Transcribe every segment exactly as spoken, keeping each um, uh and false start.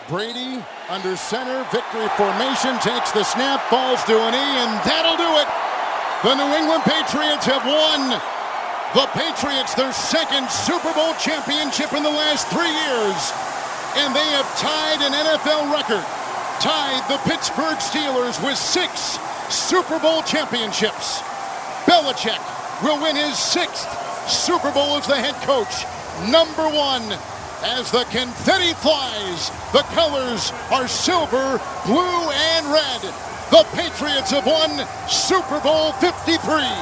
Brady under center, victory formation, takes the snap, falls to a knee, and that'll do it. The New England Patriots have won. The Patriots, their second Super Bowl championship in the last three years. And they have tied an N F L record. Tied the Pittsburgh Steelers with six Super Bowl championships. Belichick will win his sixth Super Bowl as the head coach. Number one. As the confetti flies, the colors are silver, blue, and red. The Patriots have won Super Bowl fifty-three.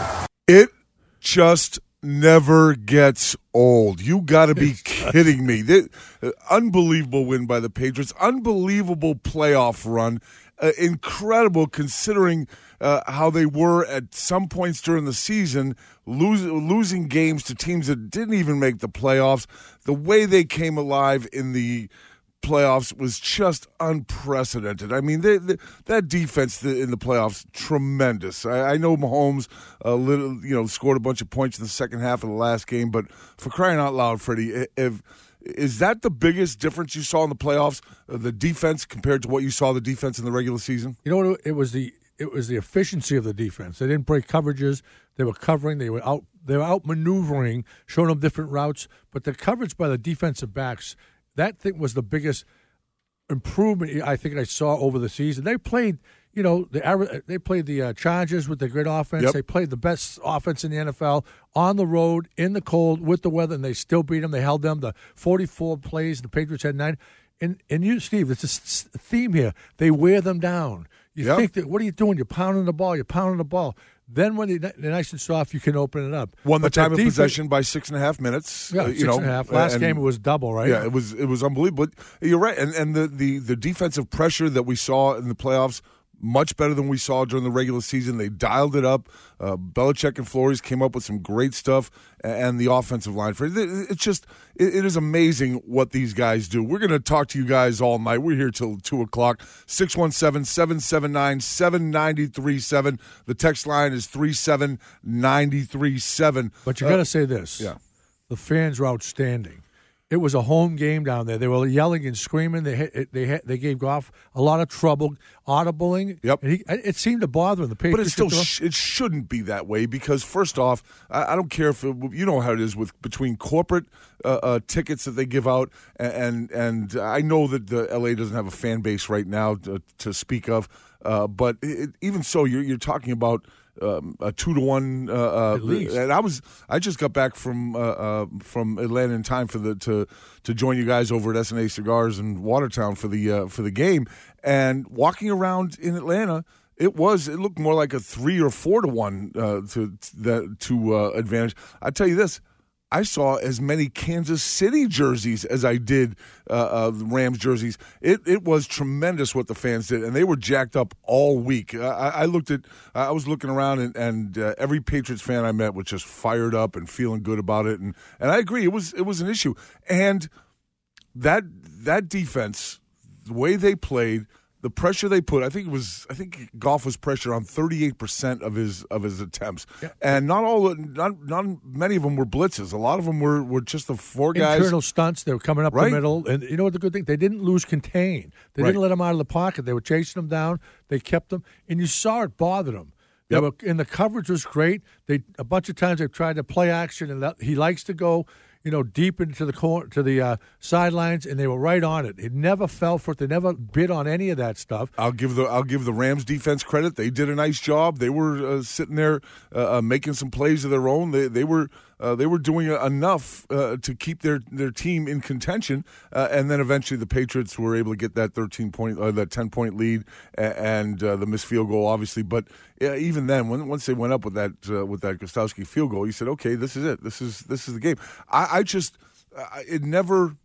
It just never gets old. You got to be kidding me. The, uh, unbelievable win by the Patriots. Unbelievable playoff run. Uh, incredible considering uh, how they were at some points during the season, lose, losing games to teams that didn't even make the playoffs. The way they came alive in the playoffs was just unprecedented. I mean, they, they, that defense in the playoffs, tremendous. I, I know Mahomes, uh, little, you know, scored a bunch of points in the second half of the last game, but for crying out loud, Freddie, if is that the biggest difference you saw in the playoffs, uh, the defense compared to what you saw the defense in the regular season? You know what? It was the it was the efficiency of the defense. They didn't break coverages. They were covering. They were out. They were outmaneuvering, showing them different routes. But the coverage by the defensive backs, that thing was the biggest improvement I think I saw over the season. They played. You know, the, they played the uh, Chargers with the great offense. Yep. They played the best offense in the N F L on the road, in the cold, with the weather, and they still beat them. They held them. The forty-four plays, the Patriots had nine. And, and you, Steve, it's a theme here. They wear them down. You yep. think that, what are you doing? You're pounding the ball. You're pounding the ball. Then when they're nice and soft, you can open it up. Won the but time of defense, possession by six and a half minutes. Yeah, uh, you six know, and a half. Last and, game it was double, right? Yeah, it was it was unbelievable. You're right. And and the, the, the defensive pressure that we saw in the playoffs, much better than we saw during the regular season. They dialed it up. Uh, Belichick and Flores came up with some great stuff, and the offensive line. It's just, it is amazing what these guys do. We're going to talk to you guys all night. We're here till two o'clock. six one seven, seven seven nine, seven nine three seven. The text line is three seven nine three seven. But you uh, got to say this. Yeah. The fans were outstanding. It was a home game down there. They were yelling and screaming. They hit, they hit, they gave Goff a lot of trouble, audibling. Yep. And he, it seemed to bother him. The Patriots, but it still sh- it shouldn't be that way because first off, I, I don't care if it, you know how it is with between corporate uh, uh, tickets that they give out and and I know that the L A doesn't have a fan base right now to, to speak of, uh, but it, even so, you're you're talking about. Um, a two to one, uh, uh, At least. and I was I just got back from uh, uh, from Atlanta in time for the to to join you guys over at S and A Cigars in Watertown for the uh, for the game, and walking around in Atlanta, it was it looked more like a three or four to one uh, to that to uh, advantage. I tell you this. I saw as many Kansas City jerseys as I did uh, uh, Rams jerseys. It it was tremendous what the fans did, and they were jacked up all week. I, I looked at, I was looking around, and, and uh, every Patriots fan I met was just fired up and feeling good about it. And, and I agree, it was it was an issue. And that that defense, the way they played. The pressure they put, I think it was. I think Goff was pressured on thirty-eight percent of his of his attempts, yeah. and not all, not not many of them were blitzes. A lot of them were, were just the four guys. Internal stunts. They were coming up right? the middle, and you know what the good thing? They didn't lose contain. They right. didn't let them out of the pocket. They were chasing them down. They kept them, and you saw it bother them. They yep. were, and the coverage was great. They a bunch of times they tried to play action, and that, he likes to go. You know, deep into the corner, to the uh, sidelines, and they were right on it. It never fell for it. They never bid on any of that stuff. I'll give the I'll give the Rams defense credit. They did a nice job. They were uh, sitting there uh, uh, making some plays of their own. They they were uh, they were doing enough uh, to keep their, their team in contention. Uh, and then eventually the Patriots were able to get that thirteen point, uh, that ten point lead, and uh, the missed field goal, obviously. But uh, even then, when, once they went up with that uh, with that Gostowski field goal, you said, okay, this is it. This is this is the game. I, I just uh, it never.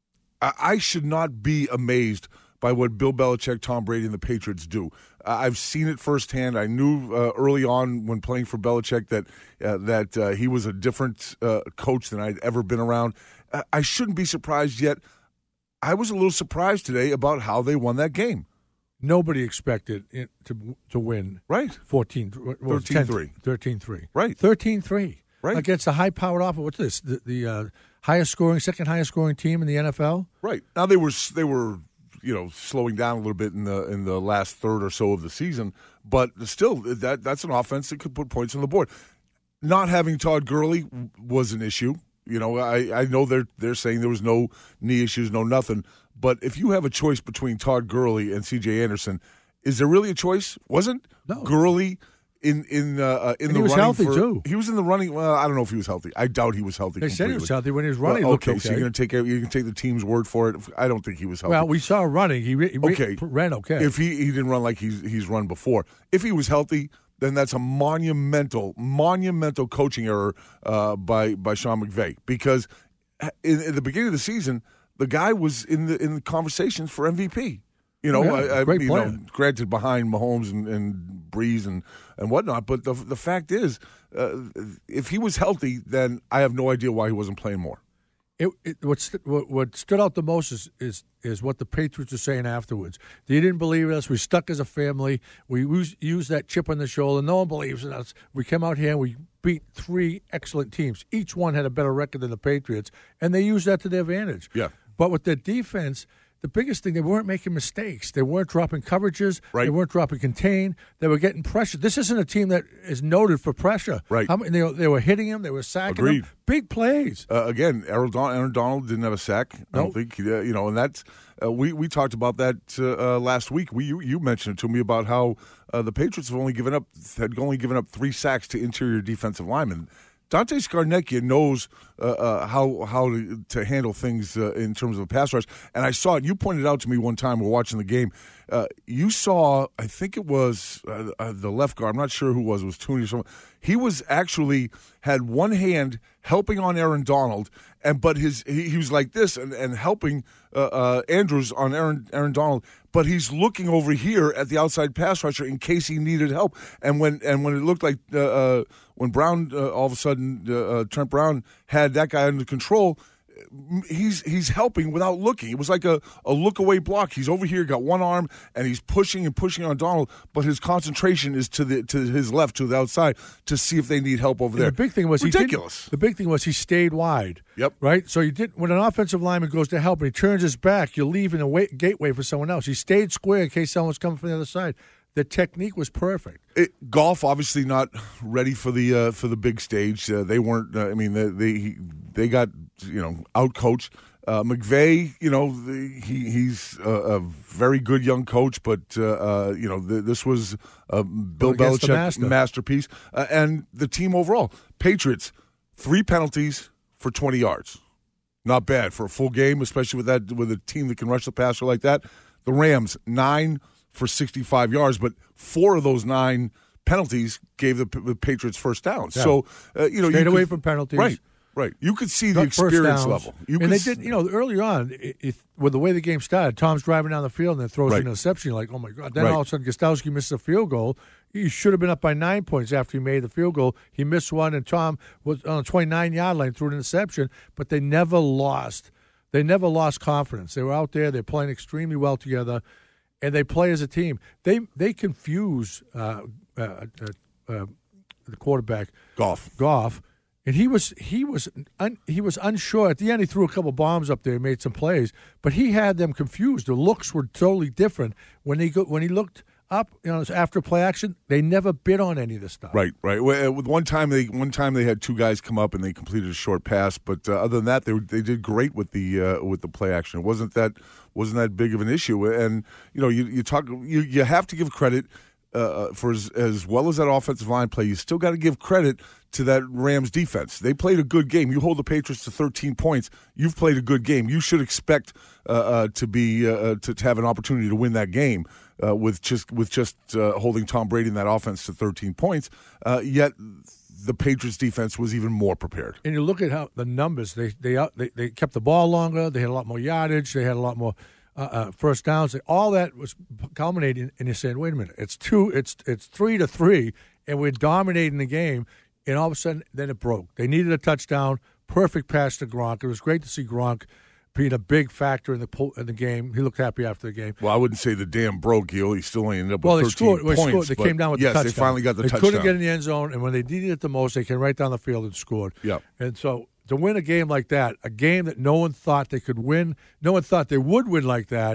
I, I should not be amazed by what Bill Belichick, Tom Brady, and the Patriots do. Uh, I've seen it firsthand. I knew uh, early on when playing for Belichick that uh, that uh, he was a different uh, coach than I'd ever been around. Uh, I shouldn't be surprised yet. I was a little surprised today about how they won that game. Nobody expected it to to win. Right. fourteen, thirteen three. thirteen three. Right. thirteen three. Right. Against the high-powered offense. What's this? The, the uh, highest scoring, second highest scoring team in the N F L? Right. Now they were they were you know, slowing down a little bit in the in the last third or so of the season. But still, that that's an offense that could put points on the board. Not having Todd Gurley was an issue. You know, I, I know they're they're saying there was no knee issues, no nothing. But if you have a choice between Todd Gurley and C J Anderson, is there really a choice? Wasn't no. Gurley in in uh, in and the he was running healthy for, too. He was in the running. Well, I don't know if he was healthy. I doubt he was healthy. They completely. said he was healthy when he was running. Well, okay, okay, so you're going to take you can take the team's word for it. I don't think he was healthy. Well, we saw running. He, he okay. ran okay. If he, he didn't run like he's he's run before. If he was healthy, then that's a monumental monumental coaching error uh, by by Sean McVay, because in, in the beginning of the season, the guy was in the in the conversations for M V P. You know, yeah, I, I, great you player. know, granted behind Mahomes and, and Breeze and, and whatnot, but the the fact is, uh, if he was healthy, then I have no idea why he wasn't playing more. It, it, what, st- what what stood out the most is, is is what the Patriots were saying afterwards. They didn't believe in us. We stuck as a family. We used, used that chip on the shoulder. No one believes in us. We came out here and we beat three excellent teams. Each one had a better record than the Patriots, and they used that to their advantage. Yeah. But with their defense, the biggest thing, they weren't making mistakes. They weren't dropping coverages. Right. They weren't dropping contain. They were getting pressure. This isn't a team that is noted for pressure. Right. How many, they, they were hitting him. They were sacking Agreed. him. Big plays. Uh, again, Aaron Donald, Aaron Donald didn't have a sack. I Nope. don't think uh, you know, and that's uh, we we talked about that uh, uh, last week. We you, you mentioned it to me about how uh, the Patriots have only given up had only given up three sacks to interior defensive linemen. Dante Scarnecchia knows uh, uh, how how to, to handle things uh, in terms of the pass rush, and I saw it. You pointed out to me one time we were watching the game. Uh, you saw, I think it was uh, uh, the left guard. I'm not sure who it was. It was Tooney or someone. He was actually had one hand helping on Aaron Donald, and but his he, he was like this and, and helping uh, uh, Andrews on Aaron Aaron Donald. But he's looking over here at the outside pass rusher in case he needed help. And when and when it looked like uh, uh, when Brown uh, all of a sudden uh, uh, Trent Brown had that guy under control, he's he's helping without looking. It was like a, a look away block. He's over here, got one arm, and he's pushing and pushing on Donald, but his concentration is to the to his left, to the outside, to see if they need help over And there. the big thing was ridiculous. He did, the big thing was he stayed wide. Yep. Right. So you did when an offensive lineman goes to help and he turns his back, you're leaving a way, gateway for someone else. He stayed square in case someone's coming from the other side. The technique was perfect. It, golf obviously not ready for the uh, for the big stage. Uh, they weren't. Uh, I mean, they, they they got you know out coached. Uh, McVay, you know, the, he he's a, a very good young coach, but uh, uh, you know the, this was a Bill Well, against the Belichick master. masterpiece, uh, and the team overall. Patriots, three penalties for twenty yards, not bad for a full game, especially with that with a team that can rush the passer like that. The Rams, nine for sixty-five yards, but four of those nine penalties gave the, the Patriots first down. Yeah. So uh, you know, Stayed you away could, from penalties. right? Right. You could see the Got first experience downs. level. You and could they s- did, you know, early on, i- if, with the way the game started, Tom's driving down the field and then throws Right. an interception. You're like, oh, my God. Then Right. all of a sudden, Gostowski misses a field goal. He should have been up by nine points after he made the field goal. He missed one, and Tom was on a twenty-nine-yard line, threw an interception, but they never lost. They never lost confidence. They were out there. They're playing extremely well together, and they play as a team. They they confuse uh, uh, uh, uh, the quarterback, golf. Goff, and he was he was un, he was unsure. At the end, he threw a couple bombs up there, made some plays, but he had them confused. The looks were totally different when he go, when he looked up. You know, after play action, they never bid on any of this stuff. Right, right. Well, With one time, they one time they had two guys come up and they completed a short pass, but uh, other than that, they were, they did great with the uh, with the play action. It wasn't that wasn't that big of an issue. And you know, you you talk you you have to give credit uh, for as, as well as that offensive line play. You still got to give credit to that Rams defense. They played a good game. You hold the Patriots to thirteen points. You've played a good game. You should expect uh, uh, to be uh, to, to have an opportunity to win that game uh, with just with just uh, holding Tom Brady in that offense to thirteen points. Uh, yet the Patriots defense was even more prepared. And you look at how the numbers they they out- they, they kept the ball longer. They had a lot more yardage. They had a lot more uh, uh, first downs. All that was culminating. And you're saying, wait a minute, it's two, it's it's three to three, and we're dominating the game. And all of a sudden, then it broke. They needed a touchdown. Perfect pass to Gronk. It was great to see Gronk being a big factor in the po- in the game. He looked happy after the game. Well, I wouldn't say the dam broke, Gil. He still only ended up Well, with they thirteen scored. They, points. scored. They but came down with yes, the touchdown. they finally got the they touchdown. couldn't get in the end zone, and when they needed it the most, they came right down the field and scored. Yeah. And so to win a game like that, a game that no one thought they could win, no one thought they would win like that,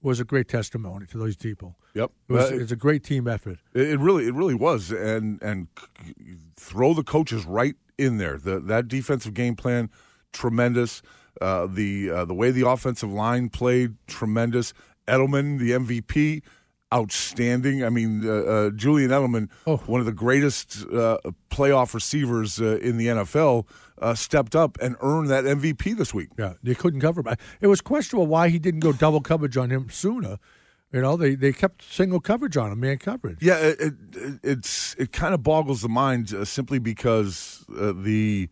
was a great testimony to those people. Yep, It was, Uh, it's a great team effort. It, it really, it really was, and and c- throw the coaches right in there. The that defensive game plan, tremendous. Uh, the uh, the way the offensive line played, tremendous. Edelman, the M V P, outstanding. I mean, uh, uh, Julian Edelman, Oh. one of the greatest uh, playoff receivers uh, in the N F L, uh, stepped up and earned that M V P this week. Yeah, they couldn't cover him. It was questionable why he didn't go double coverage on him sooner. You know, they, they kept single coverage on him, man coverage. Yeah, it, it, it's it kind of boggles the mind uh, simply because uh, the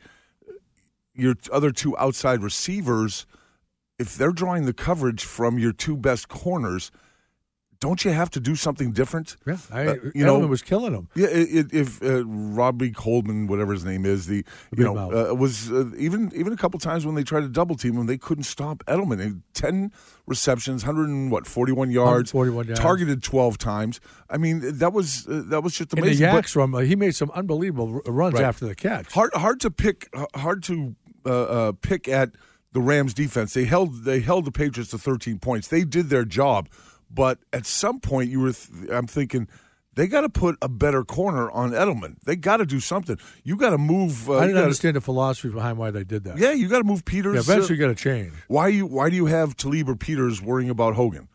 your other two outside receivers, if they're drawing the coverage from your two best corners, don't you have to do something different? Yeah, I, Uh, Edelman you know, was killing him. Yeah, it, it, if uh, Robbie Coleman, whatever his name is, the The you big know mouth. uh, was uh, even even a couple times when they tried to double team him, they couldn't stop Edelman. And ten receptions, hundred and what, forty one yards, forty-one yards. targeted twelve times. I mean, that was uh, that was just In the amazing. But Yaks run, uh, he made some unbelievable r- runs Right. after the catch. hard hard to pick hard to uh, uh, pick at the Rams defense. They held they held the Patriots to thirteen points. They did their job. But at some point, you were. Th- I'm thinking they got to put a better corner on Edelman. They got to do something. You got to move. Uh, I you didn't gotta- understand the philosophy behind why they did that. Yeah, you got to move Peters. Yeah, eventually uh, got to change. why you Why do you have Talib or Peters worrying about Hogan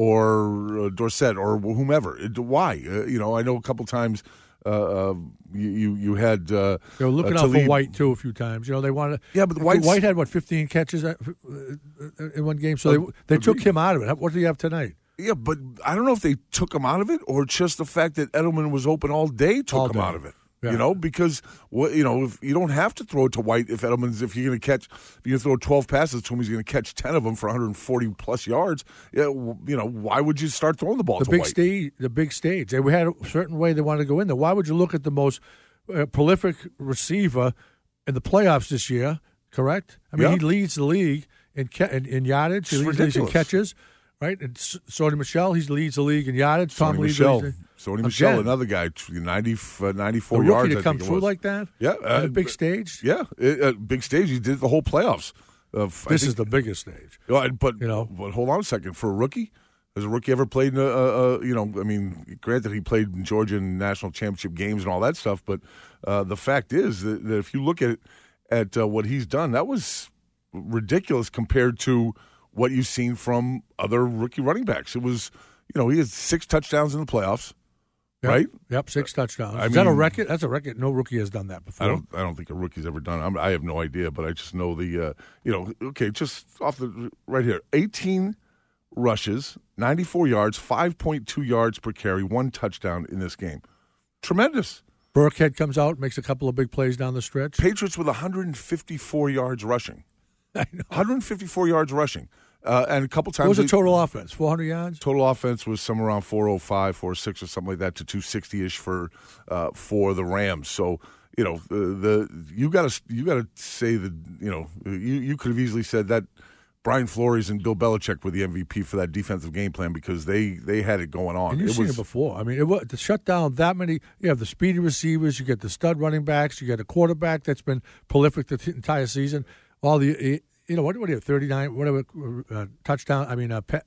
or uh, Dorsett or whomever? It, why? Uh, you know, I know a couple times uh, uh, you, you you had uh, They were looking uh, out for Talib- White too a few times. You know, they wanted. Yeah, but White's- White had what fifteen catches uh, uh, in one game, so Uh, they they took agreed. him out of it. What do you have tonight? Yeah, but I don't know if they took him out of it or just the fact that Edelman was open all day took All him day. out of it. Yeah. You know, because what you know, if you don't have to throw it to White if Edelman's if you're going to catch, if you throw twelve passes to him, he's going to catch ten of them for one hundred forty plus yards. Yeah, w- you know, why would you start throwing the ball The to big White? stage, the big stage. They had a certain way they wanted to go in there. Why would you look at the most uh, prolific receiver in the playoffs this year? Correct. I mean, Yeah. he leads the league in ca- in, in yardage. He It's leads the league in ridiculous. catches. Right. And S- Sony Michelle, he leads the league in yardage. Tom Sony leads Michelle, the league. Sony Michelle, Again. another guy, ninety, uh, ninety-four A rookie yards. to I come think it through was. like that. Yeah, on uh, a big stage. Yeah, it, uh, big stage. He did the whole playoffs. Uh, f- I This think- is the biggest stage. Well, and- but You know. but hold on a second. For a rookie, has a rookie ever played in a, a, a you know? I mean, granted, he played in Georgia in national championship games and all that stuff. But uh, the fact is that, that if you look at at uh, what he's done, that was ridiculous compared to what you've seen from other rookie running backs. It was, you know, he had six touchdowns in the playoffs, Yep. right? Yep, six touchdowns. I is that a mean- record? That's a record. No rookie has done that before. I don't. I don't think a rookie's ever done it. I'm, I have no idea, but I just know the. Uh, you know, okay, just off the right here, eighteen rushes, ninety-four yards, five point two yards per carry, one touchdown in this game. Tremendous. Burkhead comes out, makes a couple of big plays down the stretch. Patriots with one hundred fifty-four yards rushing. I know. one hundred fifty-four yards rushing, uh, and a couple times. What was the they- total offense? four hundred yards? Total offense was somewhere around four oh five, four oh six, or something like that to two sixty ish for uh, for the Rams. So you know the, the you got to you got to say that you know you you could have easily said that Brian Flores and Bill Belichick were the M V P for that defensive game plan because they they had it going on. And you've it seen was it before. I mean, it was, to shut down that many, you have the speedy receivers, you get the stud running backs, you get a quarterback that's been prolific the t- entire season. All the, you know, what, what do you have, thirty-nine, whatever, uh, touchdown, I mean, uh, pe-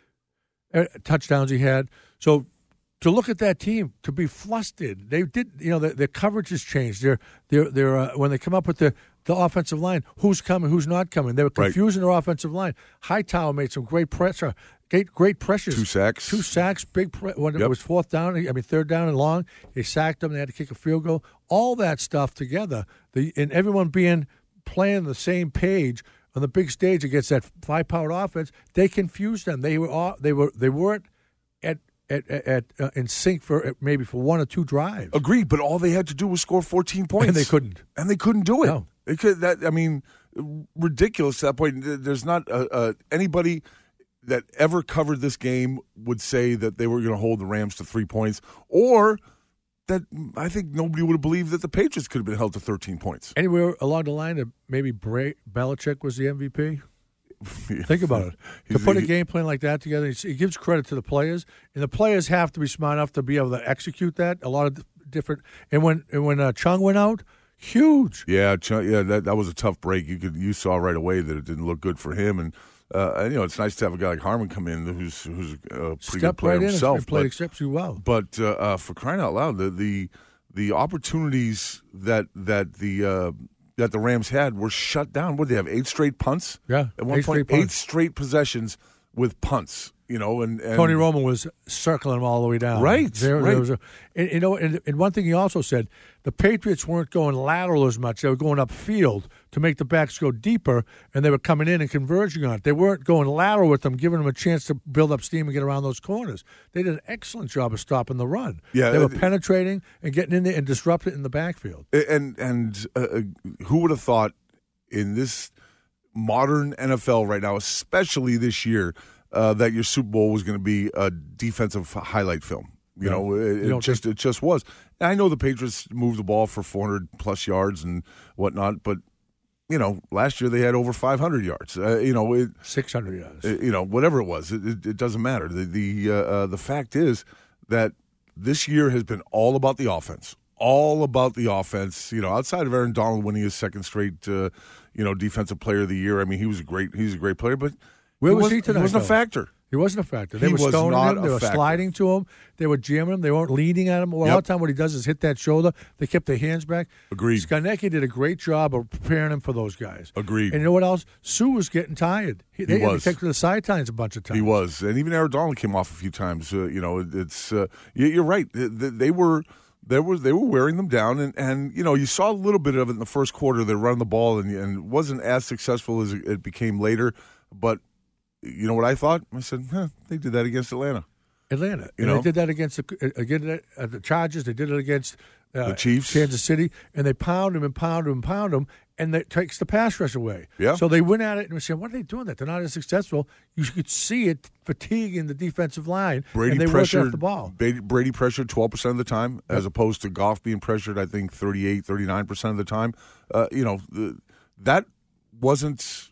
uh, touchdowns he had. So to look at that team, to be flustered, they did, you know, their, their coverage has changed. They're, they're, they're, uh, when they come up with the, the offensive line, who's coming, who's not coming. They were Right. confusing their offensive line. Hightower made some great pressure, great, great pressures. two sacks. Two sacks, big pre- when it Yep. was fourth down. I mean, third down and long. They sacked them. They had to kick a field goal. All that stuff together, the and everyone being playing the same page on the big stage against that five-powered offense. They confused them. They were all, they were they weren't at at at uh, in sync for uh, maybe for one or two drives, Agreed, but all they had to do was score fourteen points, and they couldn't. and they couldn't do it. No. They could that. I mean, ridiculous at that point. There's not uh, uh, anybody that ever covered this game would say that they were going to hold the Rams to three points, or that I think nobody would have believed that the Patriots could have been held to thirteen points. Anywhere along the line that maybe Bra- Belichick was the M V P. Think about it. To He's- put a he- game plan like that together, he gives credit to the players, and the players have to be smart enough to be able to execute that. A lot of different. And when and when uh, Chung went out, huge. Yeah, Ch- yeah, that that was a tough break. You could you saw right away that it didn't look good for him, and Uh, and, you know, it's nice to have a guy like Harmon come in who's who's a pretty Step good player right himself. in and played but, exceptionally well. But uh, uh, for crying out loud, the the, the opportunities that that the uh, that the Rams had were shut down. What did they have? Eight straight punts. Yeah, at one eight point, straight eight punts. straight possessions with punts. You know, and, and Tony Romo was circling them all the way down. Right, There, right. there was a, and, you know, and, and one thing he also said, the Patriots weren't going lateral as much. They were going upfield to make the backs go deeper, and they were coming in and converging on it. They weren't going lateral with them, giving them a chance to build up steam and get around those corners. They did an excellent job of stopping the run. Yeah, they were uh, penetrating and getting in there and disrupting in the backfield. And and uh, who would have thought in this modern N F L right now, especially this year, uh, that your Super Bowl was going to be a defensive highlight film? You Yeah. know, it, You don't it just it just was. And I know the Patriots moved the ball for four hundred plus yards and whatnot, but you know, last year they had over five hundred yards. Uh, you know, it, six hundred yards. uh, you know, whatever it was, it, it, it doesn't matter. The the uh, uh, the fact is that this year has been all about the offense, all about the offense. You know, outside of Aaron Donald winning his second straight, uh, you know, defensive player of the year. I mean, he was a great, he's a great player, but Where he was wasn't- he tonight, wasn't a though? factor. He wasn't a factor. They He were was stoning not him. They a were factor. sliding to him. They were jamming him. They weren't leading at him. Well, a lot Yep. of time what he does is hit that shoulder. They kept their hands back. Agreed. Skarnecki did a great job of preparing him for those guys. Agreed. And you know what else? Sue was getting tired. He, they had was. to take to the sidelines a bunch of times. He was, and even Aaron Donald came off a few times. Uh, you know, it, it's uh, you- you're right. They, they were. They were they were wearing them down, and, and you know you saw a little bit of it in the first quarter. They run the ball, and, and it wasn't as successful as it, it became later. But you know what I thought? I said, huh, they did that against Atlanta. Atlanta. You and know? they did that against the, against uh, the Chargers. They did it against uh, The Chiefs. Kansas City, and they pound them and pound them and pound them, and that takes the pass rush away. Yeah. So they went at it and we said, "What are they doing? That they're not as successful." You could see it fatiguing the defensive line, Brady and they worked pressured off the ball. Brady, Brady pressured twelve percent of the time, as opposed to Goff being pressured, I think, thirty-eight, thirty-nine percent of the time. Uh, you know, the, that wasn't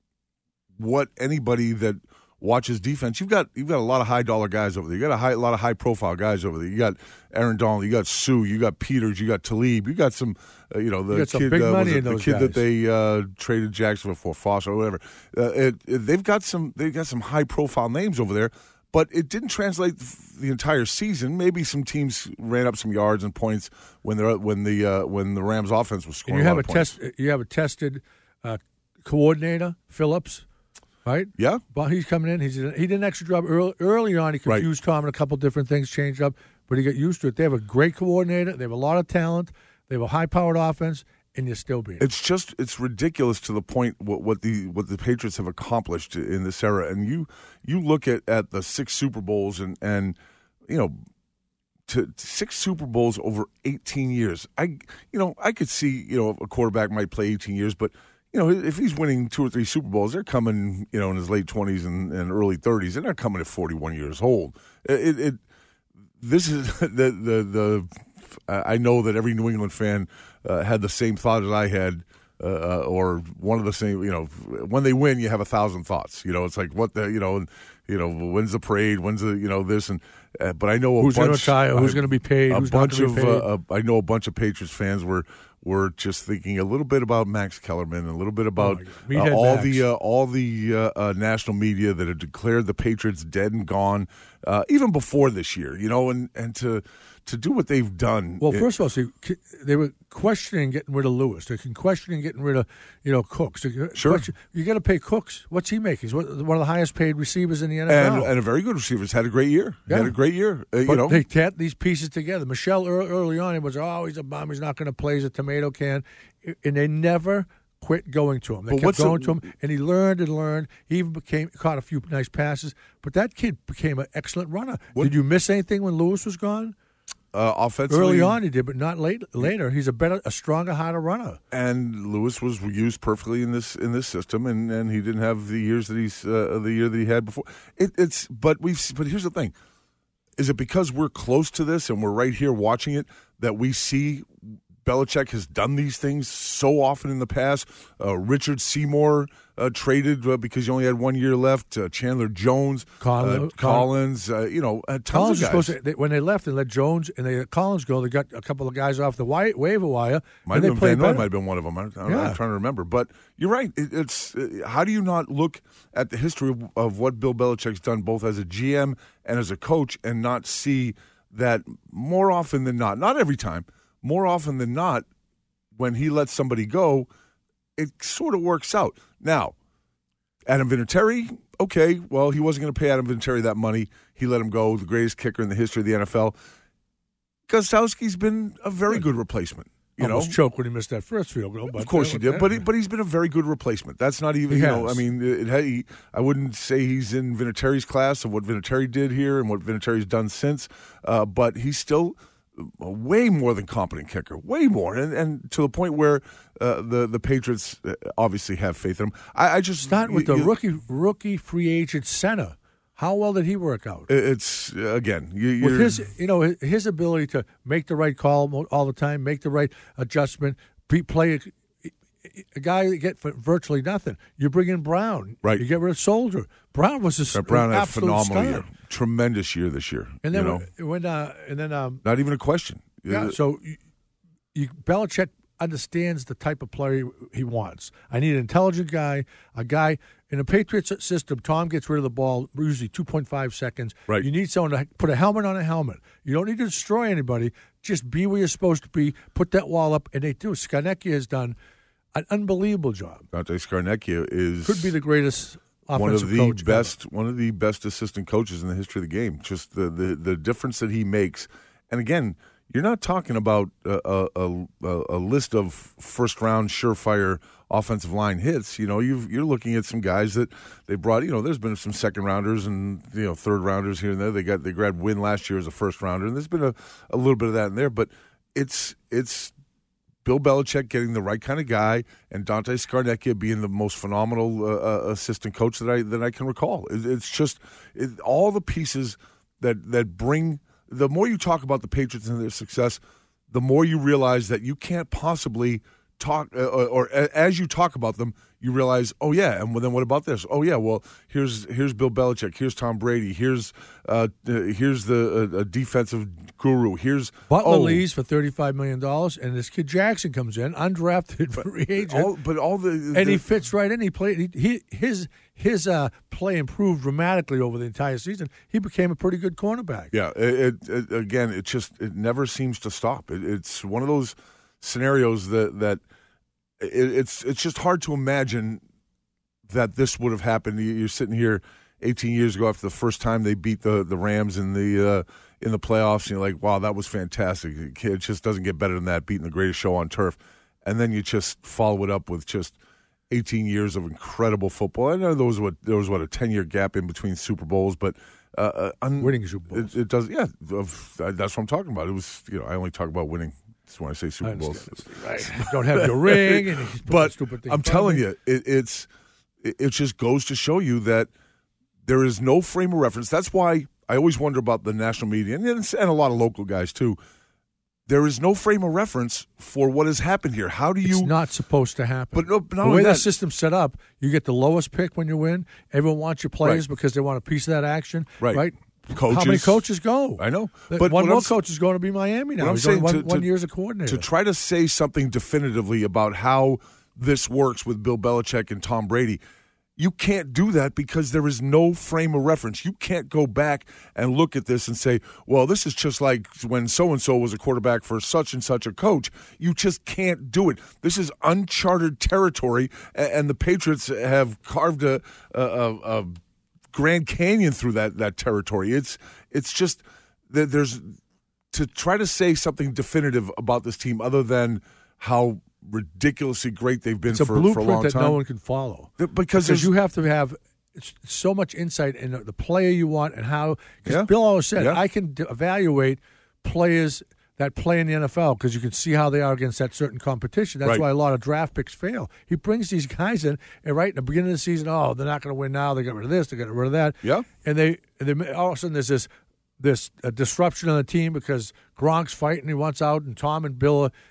what anybody that watches defense. You've got you've got a lot of high dollar guys over there. You got a, high, a lot of high profile guys over there. You got Aaron Donald, you got Sue, you got Peters, you got Talib, you got some, uh, you know, the You got some kid, big uh, money was it in the those kid that guys. they uh, traded Jacksonville for, Foster or whatever. Uh, it, it, they've got some they've got some high profile names over there. But it didn't translate the entire season. Maybe some teams ran up some yards and points when the when the uh, when the Rams offense was And scoring you a have lot a of points. test. You have a tested uh, coordinator, Phillips, right? Yeah, Well, he's coming in. He's he did an extra job early, early on. He Right. confused Tom and a couple different things, changed up, but he got used to it. They have a great coordinator. They have a lot of talent. They have a high-powered offense, and you're still beating. it's just it's ridiculous to the point what, what the what the Patriots have accomplished in this era. And you you look at, at the six Super Bowls and and you know to, to six Super Bowls over eighteen years. I you know I could see you know a quarterback might play eighteen years, but you know if he's winning two or three Super Bowls, they're coming you know in his late twenties and, and early thirties. They're not coming at forty-one years old. It, it this is the the the. I know that every New England fan uh, had the same thought as I had, uh, uh, or one of the same. You know, when they win, you have a thousand thoughts. You know, it's like what the you know, you know, when's the parade? When's the you know this and. Uh, but I know a Who's going to bunch. retire? Who's I- going to be paid? A Who's not bunch going of to be paid? uh, uh, I know a bunch of Patriots fans were were just thinking a little bit about Max Kellerman, a little bit about Oh my God. uh, Meathead all Max. the uh, all the uh, uh, national media that had declared the Patriots dead and gone, uh, even before this year. You know, and and to to do what they've done. Well, it- first of all, see, they were questioning getting rid of Lewis. They're questioning getting rid of, you know, Cooks. They're Sure. question- You got to pay Cooks. What's he make? He's one one of the highest paid receivers in the N F and, L. and a very good receiver. He's had a great year. He Yeah. had a great year. Uh, you But know, they got these pieces together. Michelle early, early on, it was, oh, he's a bum. He's not going to play. He's a tomato can. And they never quit going to him. They But kept what's going the- to him, and he learned and learned. He even became caught a few nice passes. But that kid became an excellent runner. What- Did you miss anything when Lewis was gone? uh, offensively, Early on, he did, but not late. Later, he's a better, a stronger, harder runner. and Lewis was used perfectly in this in this system, and, and he didn't have the years that he's uh, the year that he had before. It, it's but we've but here's the thing: is it because we're close to this and we're right here watching it that we see Belichick has done these things so often in the past. Uh, Richard Seymour uh, traded uh, because he only had one year left. Uh, Chandler Jones, Collins, uh, Collins, uh, you know, uh, tons Collins of guys. To, they, when they left and let Jones and they let Collins go, they got a couple of guys off the wi- waiver wire. Might and have they been Van played Noy better. might have been one of them. I don't, I don't, Yeah. I'm trying to remember. But you're right. It, it's uh, how do you not look at the history of, of what Bill Belichick's done both as a G M and as a coach and not see that more often than not, not every time, more often than not, when he lets somebody go, it sort of works out. Now, Adam Vinatieri, okay, well, he wasn't going to pay Adam Vinatieri that money. He let him go, the greatest kicker in the history of the N F L. Gostkowski's been a very good replacement. You Almost know, choked when he missed that first field goal. But of course he did, but he, but he's been a very good replacement. That's not even, He you know, I has. mean, it, it, he, I wouldn't say he's in Vinatieri's class of what Vinatieri did here and what Vinatieri's done since, uh, but he's still a way more than competent kicker, way more, and and to the point where uh, the the Patriots obviously have faith in him. I, I just Start with you, the you, rookie rookie free agent center. How well did he work out? It's again, you, With you're, his, you know, his, his ability to make the right call mo- all the time, make the right adjustment, be, play a, a guy that get for virtually nothing. You bring in Brown, Right. You get rid of Soldier. Brown was a Brett Brown an had a absolute phenomenal stud. year, tremendous year this year. And then you know? when, when uh, and then um, Not even a question. yeah, so you, you Belichick understands the type of player he wants. I need an intelligent guy, a guy in a Patriots system. Tom gets rid of the ball usually two point five seconds. Right. You need someone to put a helmet on a helmet. You don't need to destroy anybody. Just be where you're supposed to be. Put that wall up, and they do. Scarnecchia has done an unbelievable job. Dante Scarnecchia is Could be the greatest offensive one of the coach best, ever. one of the best assistant coaches in the history of the game. Just the the, the difference that he makes, and again, you're not talking about a, a, a, a list of first round surefire offensive line hits. You know, you've, you're looking at some guys that they brought. You know, there's been some second rounders and you know third rounders here and there. They got they grabbed Wynn last year as a first rounder, and there's been a, a little bit of that in there. But it's it's Bill Belichick getting the right kind of guy, and Dante Scarnecchia being the most phenomenal uh, uh, assistant coach that I that I can recall. It, it's just it, all the pieces that that bring. The more you talk about the Patriots and their success, the more you realize that you can't possibly talk, uh, or, or as you talk about them, you realize, oh yeah, and then what about this? Oh yeah, well here's here's Bill Belichick, here's Tom Brady, here's uh, uh, here's the uh, defensive guru, here's Butler oh, leaves for thirty-five million dollars, and this kid Jackson comes in, undrafted free agent. all, but all the, the and he fits right in. He played. He, he his his uh, play improved dramatically over the entire season. He became a pretty good cornerback. Yeah, it, it, it, again, it just it never seems to stop. It, it's one of those scenarios that that it, it's it's just hard to imagine that this would have happened. You're sitting here eighteen years ago after the first time they beat the, the Rams in the uh, in the playoffs, and you're like, wow, that was fantastic. It just doesn't get better than that, beating the greatest show on turf. And then you just follow it up with just eighteen years of incredible football. I know there was what there was what a ten year gap in between Super Bowls, but uh, un- Winning Super Bowls. It, it does, yeah. Of, that's what I'm talking about. It was, you know, I only talk about winning. That's when I say Super I Bowls. Right. You don't have your ring, and he's put But that stupid thing I'm in front telling of you, it, it's it, it just goes to show you that there is no frame of reference. That's why I always wonder about the national media and, and a lot of local guys too. There is no frame of reference for what has happened here. How do you? It's not supposed to happen. But no, not the only way that, that system's set up, you get the lowest pick when you win. Everyone wants your players Right. because they want a piece of that action. Right. Right. Coaches, How many coaches go? I know, But but one what more I'm- coach is going to be Miami now. what I'm He's only saying one, to- one to- year as a coordinator. to try to say something definitively about how this works with Bill Belichick and Tom Brady, you can't do that because there is no frame of reference. You can't go back and look at this and say, well, this is just like when so-and-so was a quarterback for such and such a coach. You just can't do it. This is uncharted territory, a- and the Patriots have carved a, a, a, a Grand Canyon through that, that territory. It's it's just that there's to try to say something definitive about this team other than how ridiculously great they've been it's a for, for a blueprint long that time. no one can follow. Th- because Because there's- you have to have so much insight in the player you want and how. Because Yeah. Bill always said, Yeah. I can d- evaluate players that play in the N F L because you can see how they are against that certain competition. That's Right. why a lot of draft picks fail. He brings these guys in, and right in the beginning of the season, oh, they're not going to win now. They got rid of this. They got rid of that. Yeah. And they, and they all of a sudden there's this this uh, disruption on the team because Gronk's fighting. He wants out, and Tom and Bill are.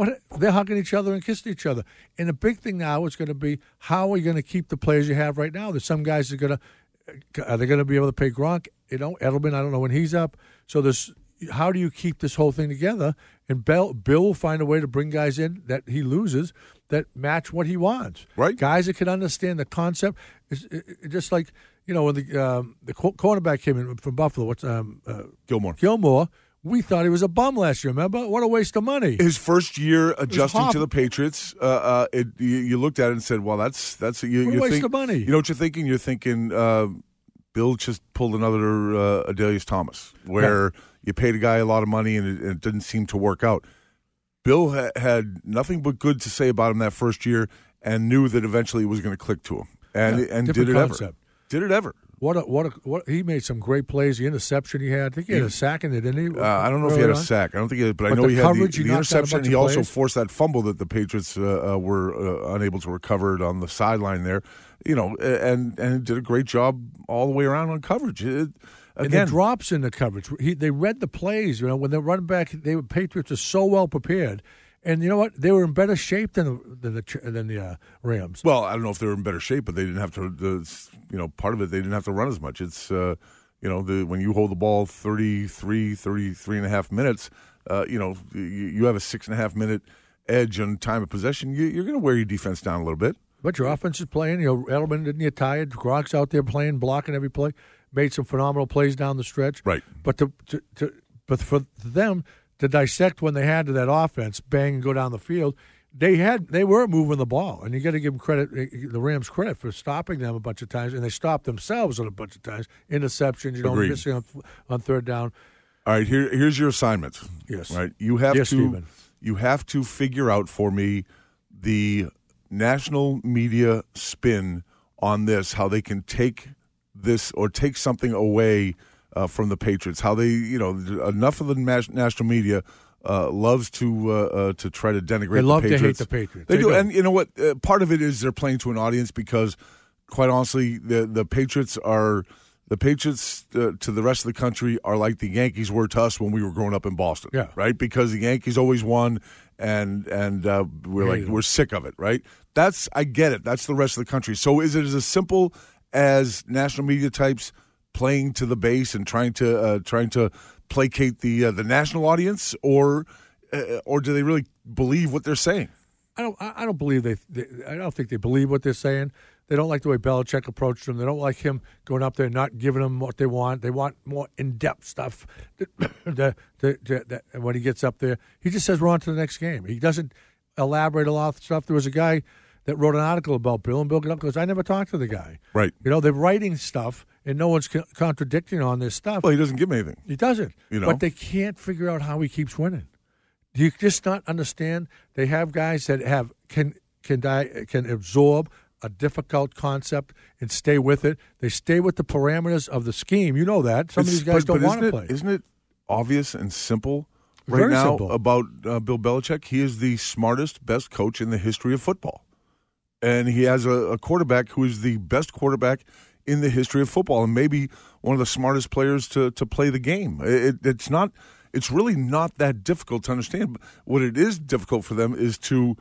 What, they're hugging each other and kissing each other. And the big thing now is going to be, how are you going to keep the players you have right now? There's some guys that are going to, are they going to be able to pay Gronk? You know, Edelman, I don't know when he's up. So there's, how do you keep this whole thing together? And Bill, Bill will find a way to bring guys in that he loses that match what he wants. Right. Guys that can understand the concept. It's, it, it, just like, you know, when the um, the cornerback came in from Buffalo, what's um, uh, Gilmore. Gilmore, we thought he was a bum last year, remember? What a waste of money. His first year adjusting to the Patriots, uh, uh, it, you, you looked at it and said, well, that's that's you, what a you waste think, of money. You know what you're thinking? You're thinking uh, Bill just pulled another uh, Adelius Thomas, where yeah. you paid a guy a lot of money and it, and it didn't seem to work out. Bill ha- had nothing but good to say about him that first year and knew that eventually it was going to click to him. And, yeah, and did it concept. ever. Did it ever. What a, what a, what he made some great plays. The interception he had, I think he had a sack in it, didn't he? Uh, I don't know if he had a sack. I don't think he had, but, but I know he had the, the interception. He also forced that fumble that the Patriots uh, uh, were uh, unable to recover it on the sideline there. You know, and and did a great job all the way around on coverage. It, Again, and the drops in the coverage. He, they read the plays. You know, when they're running back, they were Patriots are so well prepared. And you know what? They were in better shape than than the than the uh, Rams. Well, I don't know if they were in better shape, but they didn't have to. The, you know, part of it they didn't have to run as much. It's uh, you know, the, when you hold the ball thirty-three, thirty-three and a half minutes, uh, you know, you, you have a six and a half minute edge on time of possession. You, you're going to wear your defense down a little bit. But your offense is playing. You know, Edelman didn't get tired. Gronk's out there playing, blocking every play. Made some phenomenal plays down the stretch. Right. But to, to, to but for them to dissect when they had to that offense, bang and go down the field, they had they were moving the ball, and you got to give them credit, the Rams credit for stopping them a bunch of times, and they stopped themselves a bunch of times. Interceptions, you know, Agreed. missing on, on third down. All right, here here's your assignment. Yes. Right, you have yes, to Steven. you have to figure out for me the national media spin on this, how they can take this or take something away uh, from the Patriots. How they, you know, enough of the national media uh, loves to uh, uh, to try to denigrate they love the Patriots. to hate the Patriots. They, they do. do, and you know what? Uh, part of it is they're playing to an audience because, quite honestly, the the Patriots are the Patriots uh, to the rest of the country are like the Yankees were to us when we were growing up in Boston. Yeah. Right, because the Yankees always won, and and uh, we're like we're sick of it. Right. That's I get it. That's the rest of the country. So is it as simple as national media types playing to the base and trying to uh, trying to placate the uh, the national audience, or uh, or do they really believe what they're saying? I don't. I don't believe they, they. I don't think they believe what they're saying. They don't like the way Belichick approached them. They don't like him going up there and not giving them what they want. They want more in-depth stuff. the, the, the, the, when he gets up there, he just says, we're on to the next game. He doesn't elaborate a lot of stuff. There was a guy that wrote an article about Bill, and Bill got up and goes, I never talked to the guy. Right. You know, they're writing stuff, and no one's co- contradicting on this stuff. Well, he doesn't give me anything. He doesn't. You know? But they can't figure out how he keeps winning. Do you just not understand? They have guys that have can can die, can absorb a difficult concept and stay with it. They stay with the parameters of the scheme. You know that. Some it's, of these guys but, don't but want to it, play. Isn't it obvious and simple right Very now simple. about uh, Bill Belichick? He is the smartest, best coach in the history of football. And he has a, a quarterback who is the best quarterback in the history of football and maybe one of the smartest players to, to play the game. It, it's not. It's really not that difficult to understand. What it is difficult for them is to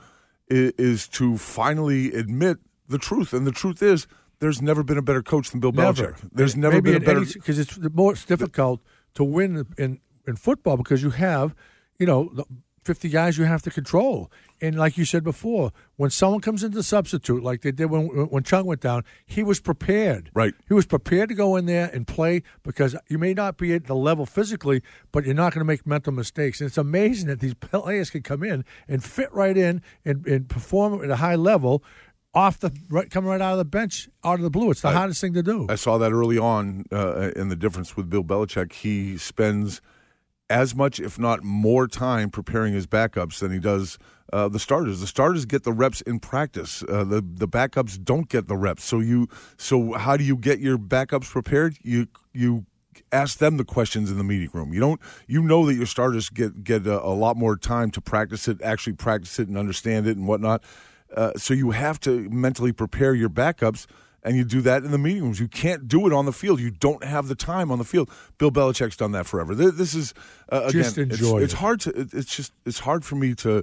is to finally admit the truth. And the truth is, there's never been a better coach than Bill Never. Belichick. There's never Maybe been a better because it's the most difficult to win in, in football because you have, you know, the fifty guys you have to control. And like you said before, when someone comes into substitute, like they did when when Chung went down, he was prepared. Right. He was prepared to go in there and play because you may not be at the level physically, but you're not going to make mental mistakes. And it's amazing that these players can come in and fit right in and, and perform at a high level off the right, coming right out of the bench, out of the blue. It's the I, hardest thing to do. I saw that early on uh, in the difference with Bill Belichick. He spends as much, if not more, time preparing his backups than he does uh, the starters. The starters get the reps in practice. Uh, the the backups don't get the reps. So you so how do you get your backups prepared? You you ask them the questions in the meeting room. You don't you know that your starters get get a, a lot more time to practice it, actually practice it and understand it and whatnot. Uh, so you have to mentally prepare your backups. And you do that in the meeting rooms. You can't do it on the field. You don't have the time on the field. Bill Belichick's done that forever. This is uh, again, just enjoy it's, it. it's hard to. It's just it's hard for me to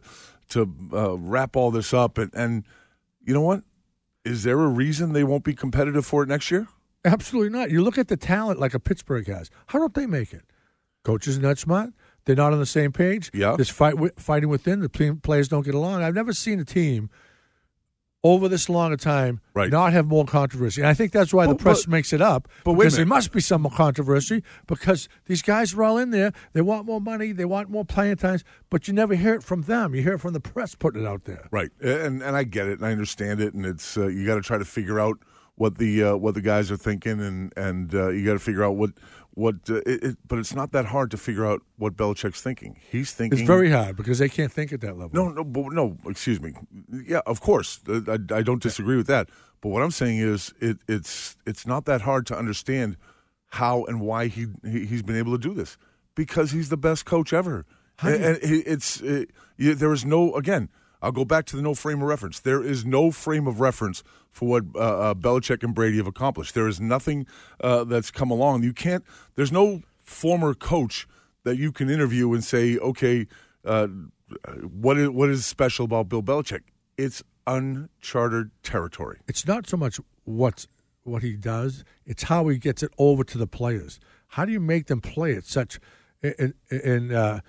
to uh, wrap all this up. And, and you know what? Is there a reason they won't be competitive for it next year? Absolutely not. You look at the talent like a Pittsburgh has. How don't they make it? Coaches are not smart. They're not on the same page. Yeah. There's fight, fighting within. The players don't get along. I've never seen a team over this long a time right. not have more controversy. And I think that's why well, the press but, makes it up. But because wait there must be some more controversy because these guys are all in there. They want more money. They want more playing times. But you never hear it from them. You hear it from the press putting it out there. Right. And and I get it and I understand it. And it's uh, you got to try to figure out what the uh, what the guys are thinking, and and uh, you got to figure out what what. Uh, it, it, but it's not that hard to figure out what Belichick's thinking. He's thinking it's very hard because they can't think at that level. No, no, but no. Excuse me. Yeah, of course, I, I don't disagree with that. But what I'm saying is, it, it's it's not that hard to understand how and why he, he he's been able to do this because he's the best coach ever, and, and it's it, you, there is no again. I'll go back to the no frame of reference. There is no frame of reference for what uh, uh, Belichick and Brady have accomplished. There is nothing uh, that's come along. You can't. There's no former coach that you can interview and say, okay, uh, what is what is special about Bill Belichick? It's uncharted territory. It's not so much what's what he does; it's how he gets it over to the players. How do you make them play at such in in, uh,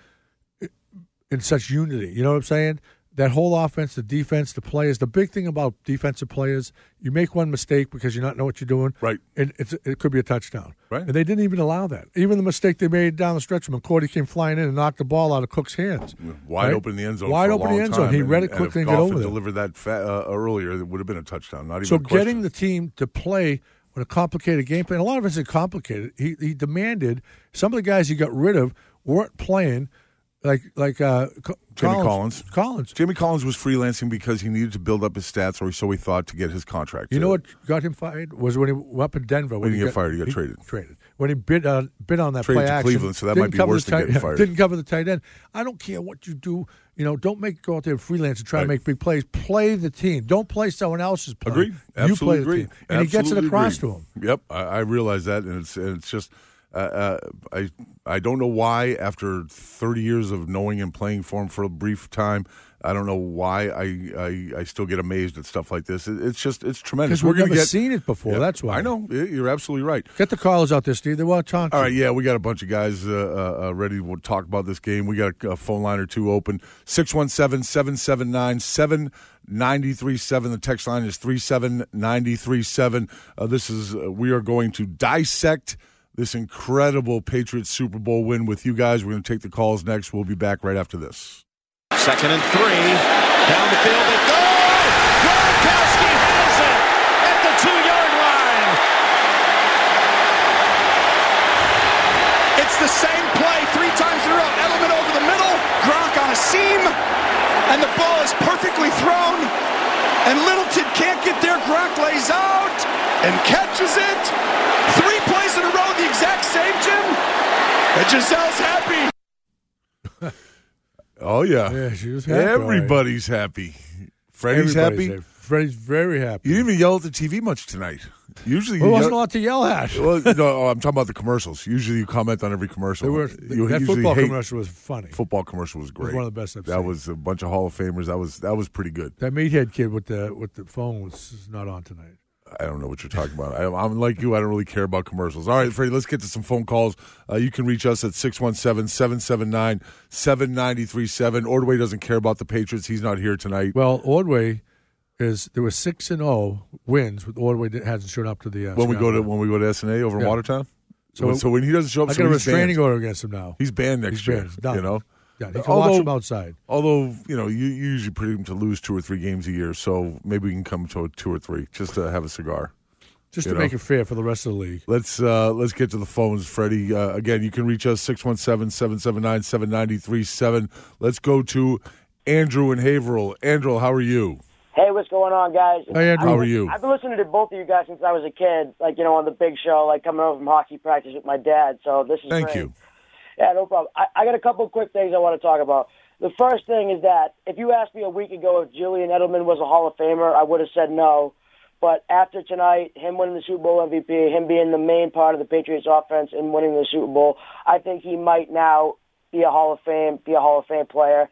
in such unity? You know what I'm saying? That whole offense, the defense, the players. The big thing about defensive players, you make one mistake because you not know what you're doing, right? And it's, it could be a touchdown, right? And they didn't even allow that. Even the mistake they made down the stretch when McCourty came flying in and knocked the ball out of Cook's hands, wide right? open in the end zone, wide for a open long in the end zone. time. He and, read it quickly and, and get Goff over there. Delivered that fa- uh, earlier, it would have been a touchdown. Not even so a question. getting the team to play with a complicated game plan. A lot of it's complicated. He he demanded some of the guys he got rid of weren't playing. Like like uh, Jamie Collins. Collins. Collins. Jamie Collins was freelancing because he needed to build up his stats, or so he thought, to get his contract. You know what got him fired was when he was up in Denver. When he he got got fired, he got he traded. Traded when he bid uh, bid on that Traded play to action. Cleveland, so that didn't might be cover worse the than tight, getting fired. Didn't cover the tight end. I don't care what you do. You know, don't make go out there and freelance and try Right. to make big plays. Play the team. Don't play someone else's play. Agreed. You Absolutely play the agree. team, and he gets it Absolutely across agreed. to him. Yep, I, I realize that, and it's and it's just uh, uh, I I don't know why after thirty years of knowing and playing for him for a brief time. I don't know why I, I, I still get amazed at stuff like this. It, it's just it's tremendous. Because we've We're gonna never get, seen it before. Yeah, That's why. I know. You're absolutely right. Get the callers out there, Steve. They want to talk to All right, you. yeah, we got a bunch of guys uh, uh, ready to talk about this game. We got a, a phone line or two open. six one seven, seven seven nine, seven nine three seven. The text line is three seven nine three seven. Uh, this is, uh, we are going to dissect this incredible Patriots Super Bowl win with you guys. We're going to take the calls next. We'll be back right after this. Second and three. Down the field they go. Gronkowski has it at the two-yard line. It's the same play three times in a row. Edelman over the middle. Gronk on a seam. And the ball is perfectly thrown. And Littleton can't get there. Gronk lays out and catches it. Three plays in a row, the exact same, Jim. And Giselle's happy. Oh, yeah. Yeah, she was happy. Everybody's happy. Freddie's Everybody's happy. Freddie's very happy. You didn't even yell at the T V much tonight. Usually, Well, you there wasn't a yell- lot to yell at. Well, no, I'm talking about the commercials. Usually, you comment on every commercial. They were, you that usually football hate- commercial was funny. Football commercial was great. one of the best I've That seen. was a bunch of Hall of Famers. That was that was pretty good. That meathead kid with the with the phone was is not on tonight. I don't know what you're talking about. I, I'm like you. I don't really care about commercials. All right, Freddie, let's get to some phone calls. Uh, you can reach us at six one seven, seven seven nine, seven nine three seven. Ordway doesn't care about the Patriots. He's not here tonight. Well, Ordway is there were six and zero wins with Ordway that hasn't shown up to the. Uh, when we go to Scotland. when we go to S and A over in Yeah. Watertown. So- So, so when he doesn't show up, I so got a he's restraining banned. order against him now. He's banned next He's year. banned. It's done. You know. Yeah, he can Although- watch him outside. Although, you know, you, you usually predict him to lose two or three games a year, so maybe we can come to a two or three just to have a cigar. Just you to know. make it fair for the rest of the league. Let's uh, let's get to the phones, Freddie. Uh, again, you can reach us six one seven, seven seven nine, seven nine three seven. Let's go to Andrew in Haverhill. Andrew, how are you? Hey, what's going on, guys? Hey, Andrew. How I've are been- you? I've been listening to both of you guys since I was a kid, like, you know, on the big show, like coming over from hockey practice with my dad. So this is Thank great. you. Yeah, no problem. I, I got a couple of quick things I want to talk about. The first thing is that if you asked me a week ago if Julian Edelman was a Hall of Famer, I would have said no. But after tonight, him winning the Super Bowl M V P, him being the main part of the Patriots offense and winning the Super Bowl, I think he might now be a Hall of Fame, be a Hall of Fame player.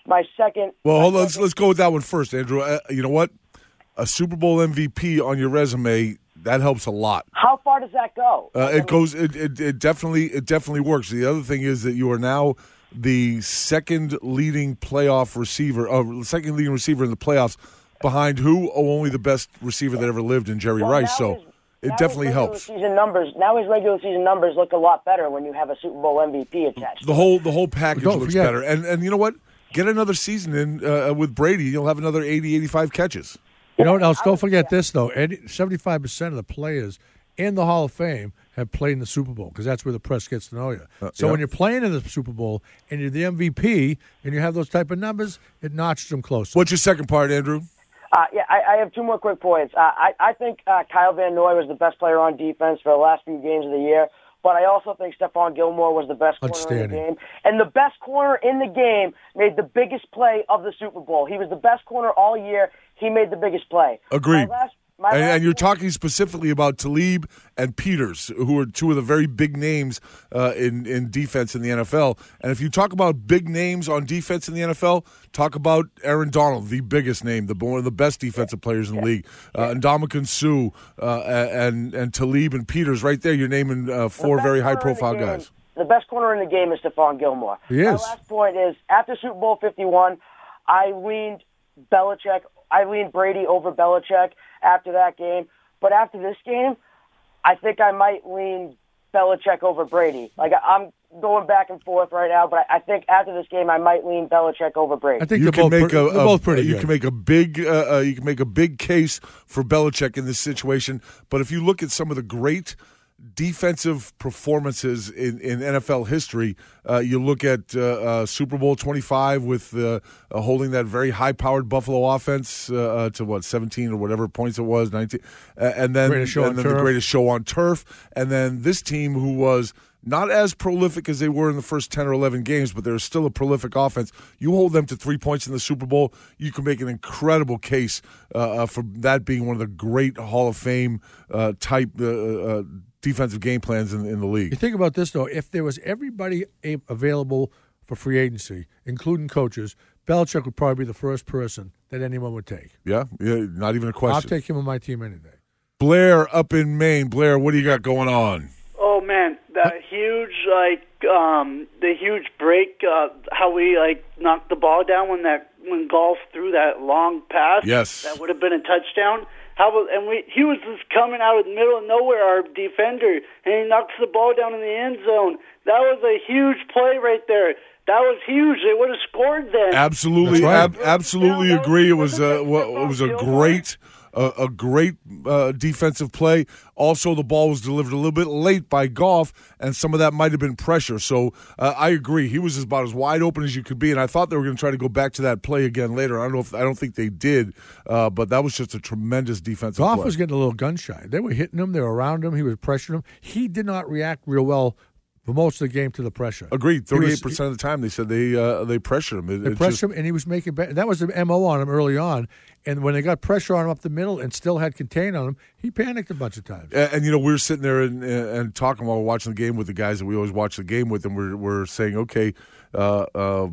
My second. Well, my hold on. Let's, second, let's go with that one first, Andrew. Uh, you know what? A Super Bowl M V P on your resume, that helps a lot. How far does that go? Uh, it goes. It, it, it definitely. It definitely works. The other thing is that you are now the second leading playoff receiver, uh, second leading receiver in the playoffs, behind who? Oh, only the best receiver that ever lived in Jerry Well, Rice. So his, it definitely his helps. Season numbers. Now his regular season numbers look a lot better when you have a Super Bowl M V P attached. The whole the whole package Don't looks forget. better. And and you know what? Get another season in uh, with Brady. You'll have another eighty, eighty-five catches. You know what else? Don't forget this, though. seventy-five percent of the players in the Hall of Fame have played in the Super Bowl because that's where the press gets to know you. Uh, so yeah. when you're playing in the Super Bowl and you're the M V P and you have those type of numbers, it notches them closer. What's your second part, Andrew? Uh, yeah, I, I have two more quick points. Uh, I, I think uh, Kyle Van Noy was the best player on defense for the last few games of the year, but I also think Stephon Gilmore was the best corner in the Outstanding. game. And the best corner in the game made the biggest play of the Super Bowl. He was the best corner all year. He made the biggest play. Agreed. My last, my And, last and you're point- talking specifically about Talib and Peters, who are two of the very big names uh, in in defense in the N F L. And if you talk about big names on defense in the N F L, talk about Aaron Donald, the biggest name, the one of the best defensive players in the league, uh, Ndamukong Suh, uh, and and Talib and Peters. Right there, you're naming uh, The four best very corner in high the profile game- guys. The best corner in the game is Stephon Gilmore. He My is. last point is, after Super Bowl fifty-one, I leaned Belichick, I leaned Brady over Belichick after that game. But after this game, I think I might lean Belichick over Brady. Like, I'm going back and forth right now, but I think after this game, I might lean Belichick over Brady. I think You they're can both, make pre- a, they're a- both pretty you good. can make a big uh, uh, you can make a big case for Belichick in this situation. But if you look at some of the great defensive performances in, in N F L history, uh, you look at uh, uh, Super Bowl twenty-five with uh, uh, holding that very high-powered Buffalo offense uh, uh, to what seventeen or whatever points it was, nineteen, uh, and then, Greatest show and on then the turf. greatest show on turf, and then this team who was not as prolific as they were in the first ten or eleven games, but they're still a prolific offense. You hold them to three points in the Super Bowl, you can make an incredible case uh, uh, for that being one of the great Hall of Fame uh, type uh, uh, defensive game plans in, in the You league. think about this, though. If there was everybody a- available for free agency, including coaches, Belichick would probably be the first person that anyone would take. Yeah, yeah, not even a question. I'll take him on my team any day. Blair up in Maine. Blair, what do you got going on? Oh man, that huge like um the huge break, uh, how we like knocked the ball down when that when Golf threw that long pass. Yes. that would have been a touchdown. How about and we he was just coming out of the middle of nowhere, our defender, and he knocks the ball down in the end zone. That was a huge play right there. That was huge. They would have scored then. Absolutely, That's right. ab- absolutely Yeah, that agree. It was- was a wasn't it was a that great a, a great uh, defensive play. Also, the ball was delivered a little bit late by Goff, and some of that might have been pressure. So uh, I agree. He was about as wide open as you could be, and I thought they were going to try to go back to that play again later. I don't know if I don't think they did, uh, but that was just a tremendous defensive Goff play. was getting a little gun shy. They were hitting him. They were around him. He was pressuring him. He did not react real well for most of the game to the pressure. Agreed. He was- Thirty-eight percent of the time, they said they uh, they pressured him. It, They it pressed just- him, and he was making better. That was the M O on him early on. And when they got pressure on him up the middle and still had contain on him, he panicked a bunch of times. And, and you know, we were sitting there and, and talking while we're watching the game with the guys that we always watch the game with, and we're we're saying, okay, uh, uh,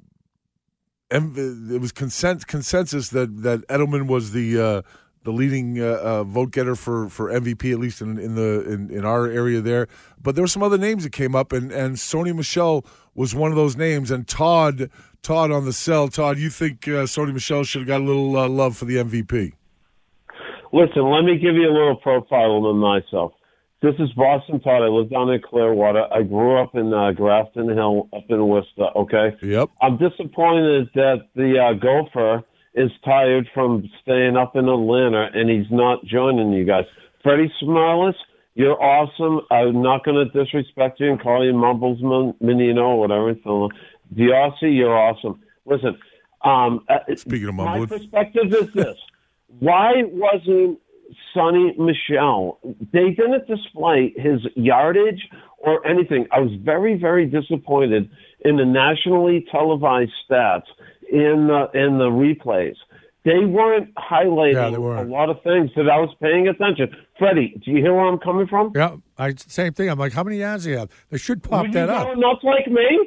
em- it was consent, consensus that, that Edelman was the uh, the leading uh, uh, vote getter for, for M V P, at least in in the in, in our area there. But there were some other names that came up, and, and Sony Michel was one of those names. And Todd Todd on the cell, Todd, you think uh, Sony Michel should have got a little uh, love for the M V P? Listen, let me give you a little profile of myself. This is Boston Todd. I live down in Clearwater. I grew up in uh, Grafton Hill up in Worcester, okay? Yep. I'm disappointed that the uh, Gopher is tired from staying up in Atlanta and he's not joining you guys. Freddie Smirlis, you're awesome. I'm not going to disrespect you and call you Mumbles Menino or whatever. So, Diossi, you're awesome. Listen, um, Speaking of my mumbling. perspective is this. Why wasn't Sonny Michel? They didn't display his yardage or anything. I was very, very disappointed in the nationally televised stats in the, in the replays. They weren't highlighting Yeah, they weren't. a lot of things that I was paying attention. Freddie, do you hear where I'm coming from? Yeah, I, same thing. I'm like, how many yards do you have? They should pop Were you that up. going nuts like me?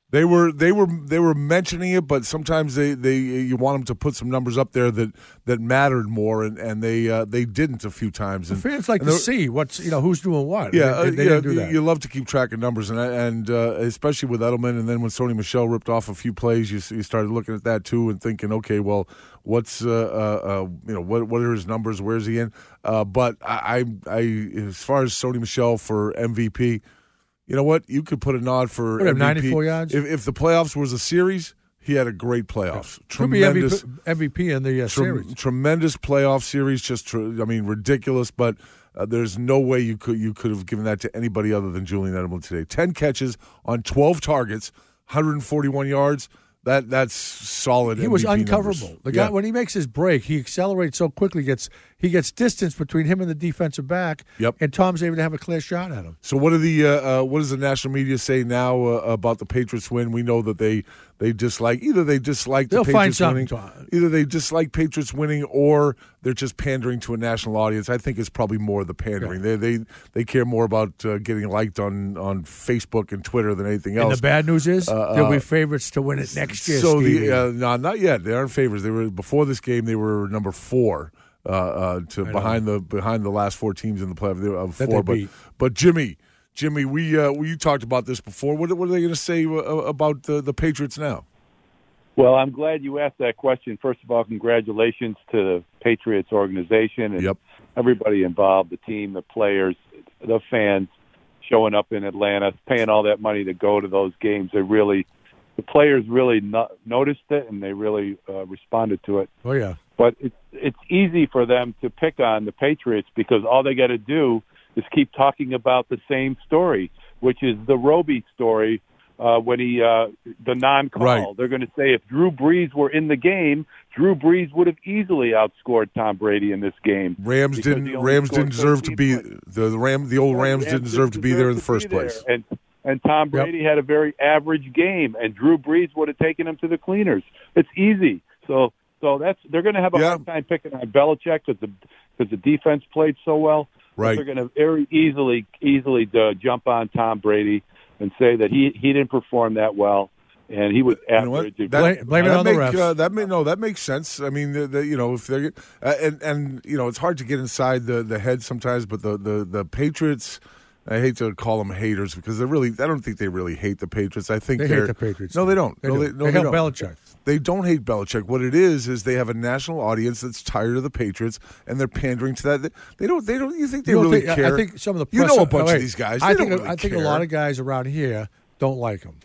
They were they were they were mentioning it, but sometimes they, they you want them to put some numbers up there that, that mattered more, and and they uh, they didn't a few times. And, the fans like and to see what's you know who's doing what. Yeah, they, they, they yeah. didn't do that. You love to keep track of numbers, and and uh, especially with Edelman, and then when Sony Michel ripped off a few plays, you you started looking at that too and thinking, okay, well, what's uh, uh, uh you know what what are his numbers? Where's he in? Uh, but I, I I as far as Sony Michel for M V P. You know what? You could put a nod for what, M V P. ninety-four yards. If, if the playoffs was a series, he had a great playoffs. Yeah. Tremendous Could be M V P in the uh, tre- series. Tremendous playoff series. Just, tr- I mean, ridiculous. But uh, there's no way you could you could have given that to anybody other than Julian Edelman today. Ten catches on twelve targets, one hundred forty-one yards. That that's solid. He M V P was uncoverable. numbers. The guy Yeah. when he makes his break, he accelerates so quickly. Gets he gets distance between him and the defensive back. Yep. And Tom's able to have a clear shot at him. So what do the uh, uh, what does the national media say now uh, about the Patriots win? We know that they they dislike either they dislike the They'll find Patriots something winning, to- either they dislike Patriots winning, or they're just pandering to a national audience. I think it's probably more the pandering. Yeah. They they they care more about uh, getting liked on, on Facebook and Twitter than anything else. And the bad news is Uh, they'll uh, be favorites to win it next year. So Stevie. the uh, no, not yet. They aren't favorites. They were before this game. They were number four uh, uh, to behind the behind the last four teams in the playoff. They were of That four, they but beat. but Jimmy, Jimmy, we uh, we talked about this before. What what are they going to say uh, about the, the Patriots now? Well, I'm glad you asked that question. First of all, congratulations to the Patriots organization and Yep. everybody involved, the team, the players, the fans showing up in Atlanta, paying all that money to go to those games. They really, the players really no- noticed it, and they really uh, responded to it. Oh yeah. But it's it's easy for them to pick on the Patriots because all they got to do is keep talking about the same story, which is the Roby story. Uh, when he uh, the non-call, Right. They're going to say if Drew Brees were in the game, Drew Brees would have easily outscored Tom Brady in this game. Rams because didn't he only Rams scored didn't deserve to be thirteen points. the, the Ram the old Rams, didn't deserve to be there in the first be there. place. And and Tom Brady had a very average game, and Drew Brees would have taken him to the cleaners. It's easy. So so that's they're going to have a Yeah. hard time picking on Belichick because the because the defense played so well. But Right. they're going to very easily easily uh, jump on Tom Brady and say that he he didn't perform that well, and he was You know what? average. That, Blame- blame it that on the make, refs. Uh, that may, no, that makes sense. I mean, the, the, you know, if they uh, and and you know, it's hard to get inside the, the head sometimes. But the, the, the Patriots, I hate to call them haters because they're really. I don't think they really hate the Patriots. I think They they're hate the Patriots. No, they don't. They no, do. they, no, They they help don't. Belichick. They don't hate Belichick. What it is is they have a national audience that's tired of the Patriots, and they're pandering to that. They don't. They don't. You think they You don't really think- care? I think some of the you press, know a bunch oh, wait. of these guys. They I don't think really I think care. a lot of guys around here don't like him.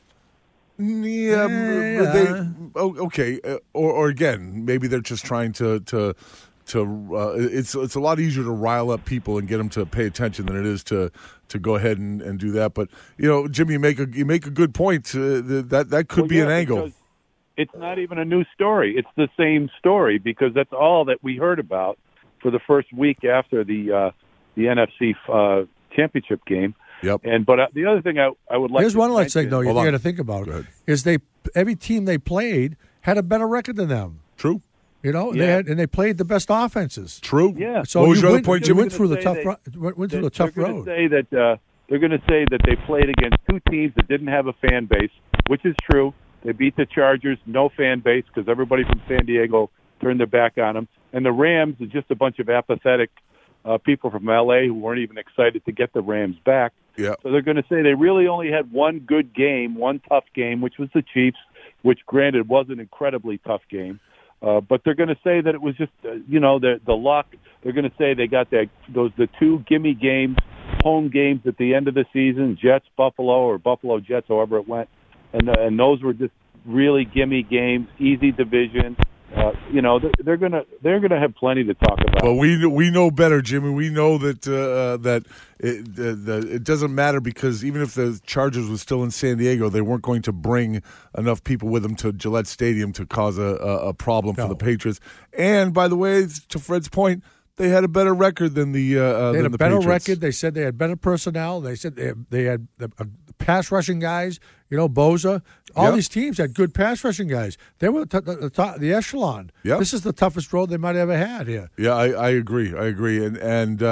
Yeah, Yeah. they oh, okay, uh, or or again, maybe they're just trying to to to. Uh, it's it's a lot easier to rile up people and get them to pay attention than it is to to go ahead and, and do that. But you know, Jimmy, you make a you make a good point. Uh, that that could Well, be yeah, an angle. because It's not even a new story. It's the same story because that's all that we heard about for the first week after the uh, the N F C uh, championship game. Yep. And but uh, the other thing I, I would like Here's to one last thing, mention- though, you Hold got on. to think about Go ahead. is they every team they played had a better record than them. True. You know, they Yeah. had and they played the best offenses. True. Yeah. So What was you your other went, point, you Jimmy? went through the Say tough they- ro- went, went through They're the tough going road. to say that uh, they're going to say that they played against two teams that didn't have a fan base, which is true. They beat the Chargers, no fan base because everybody from San Diego turned their back on them, and the Rams is just a bunch of apathetic uh, people from L A who weren't even excited to get the Rams back. Yeah. So they're going to say they really only had one good game, one tough game, which was the Chiefs, which granted was an incredibly tough game. Uh, but they're going to say that it was just, uh, you know, the the luck. They're going to say they got that those the two gimme games, home games at the end of the season, Jets, Buffalo, or Buffalo Jets, however it went, and uh, and those were just really gimme games, easy division. Uh, you know, they're, they're gonna they're gonna have plenty to talk about. But we we know better, Jimmy. We know that uh, that it, uh, the, it doesn't matter because even if the Chargers was still in San Diego, they weren't going to bring enough people with them to Gillette Stadium to cause a, a, a problem for No. the Patriots. And by the way, to Fred's point, they had a better record than the uh, uh, They had than a the better Patriots. record. They said they had better personnel. They said they had, they had the uh, pass rushing guys. You know, Boza. All Yep. these teams had good pass rushing guys. They were t- the, the, top, the echelon. Yep. This is the toughest road they might have ever had here. Yeah, I, I agree. I agree. And and uh,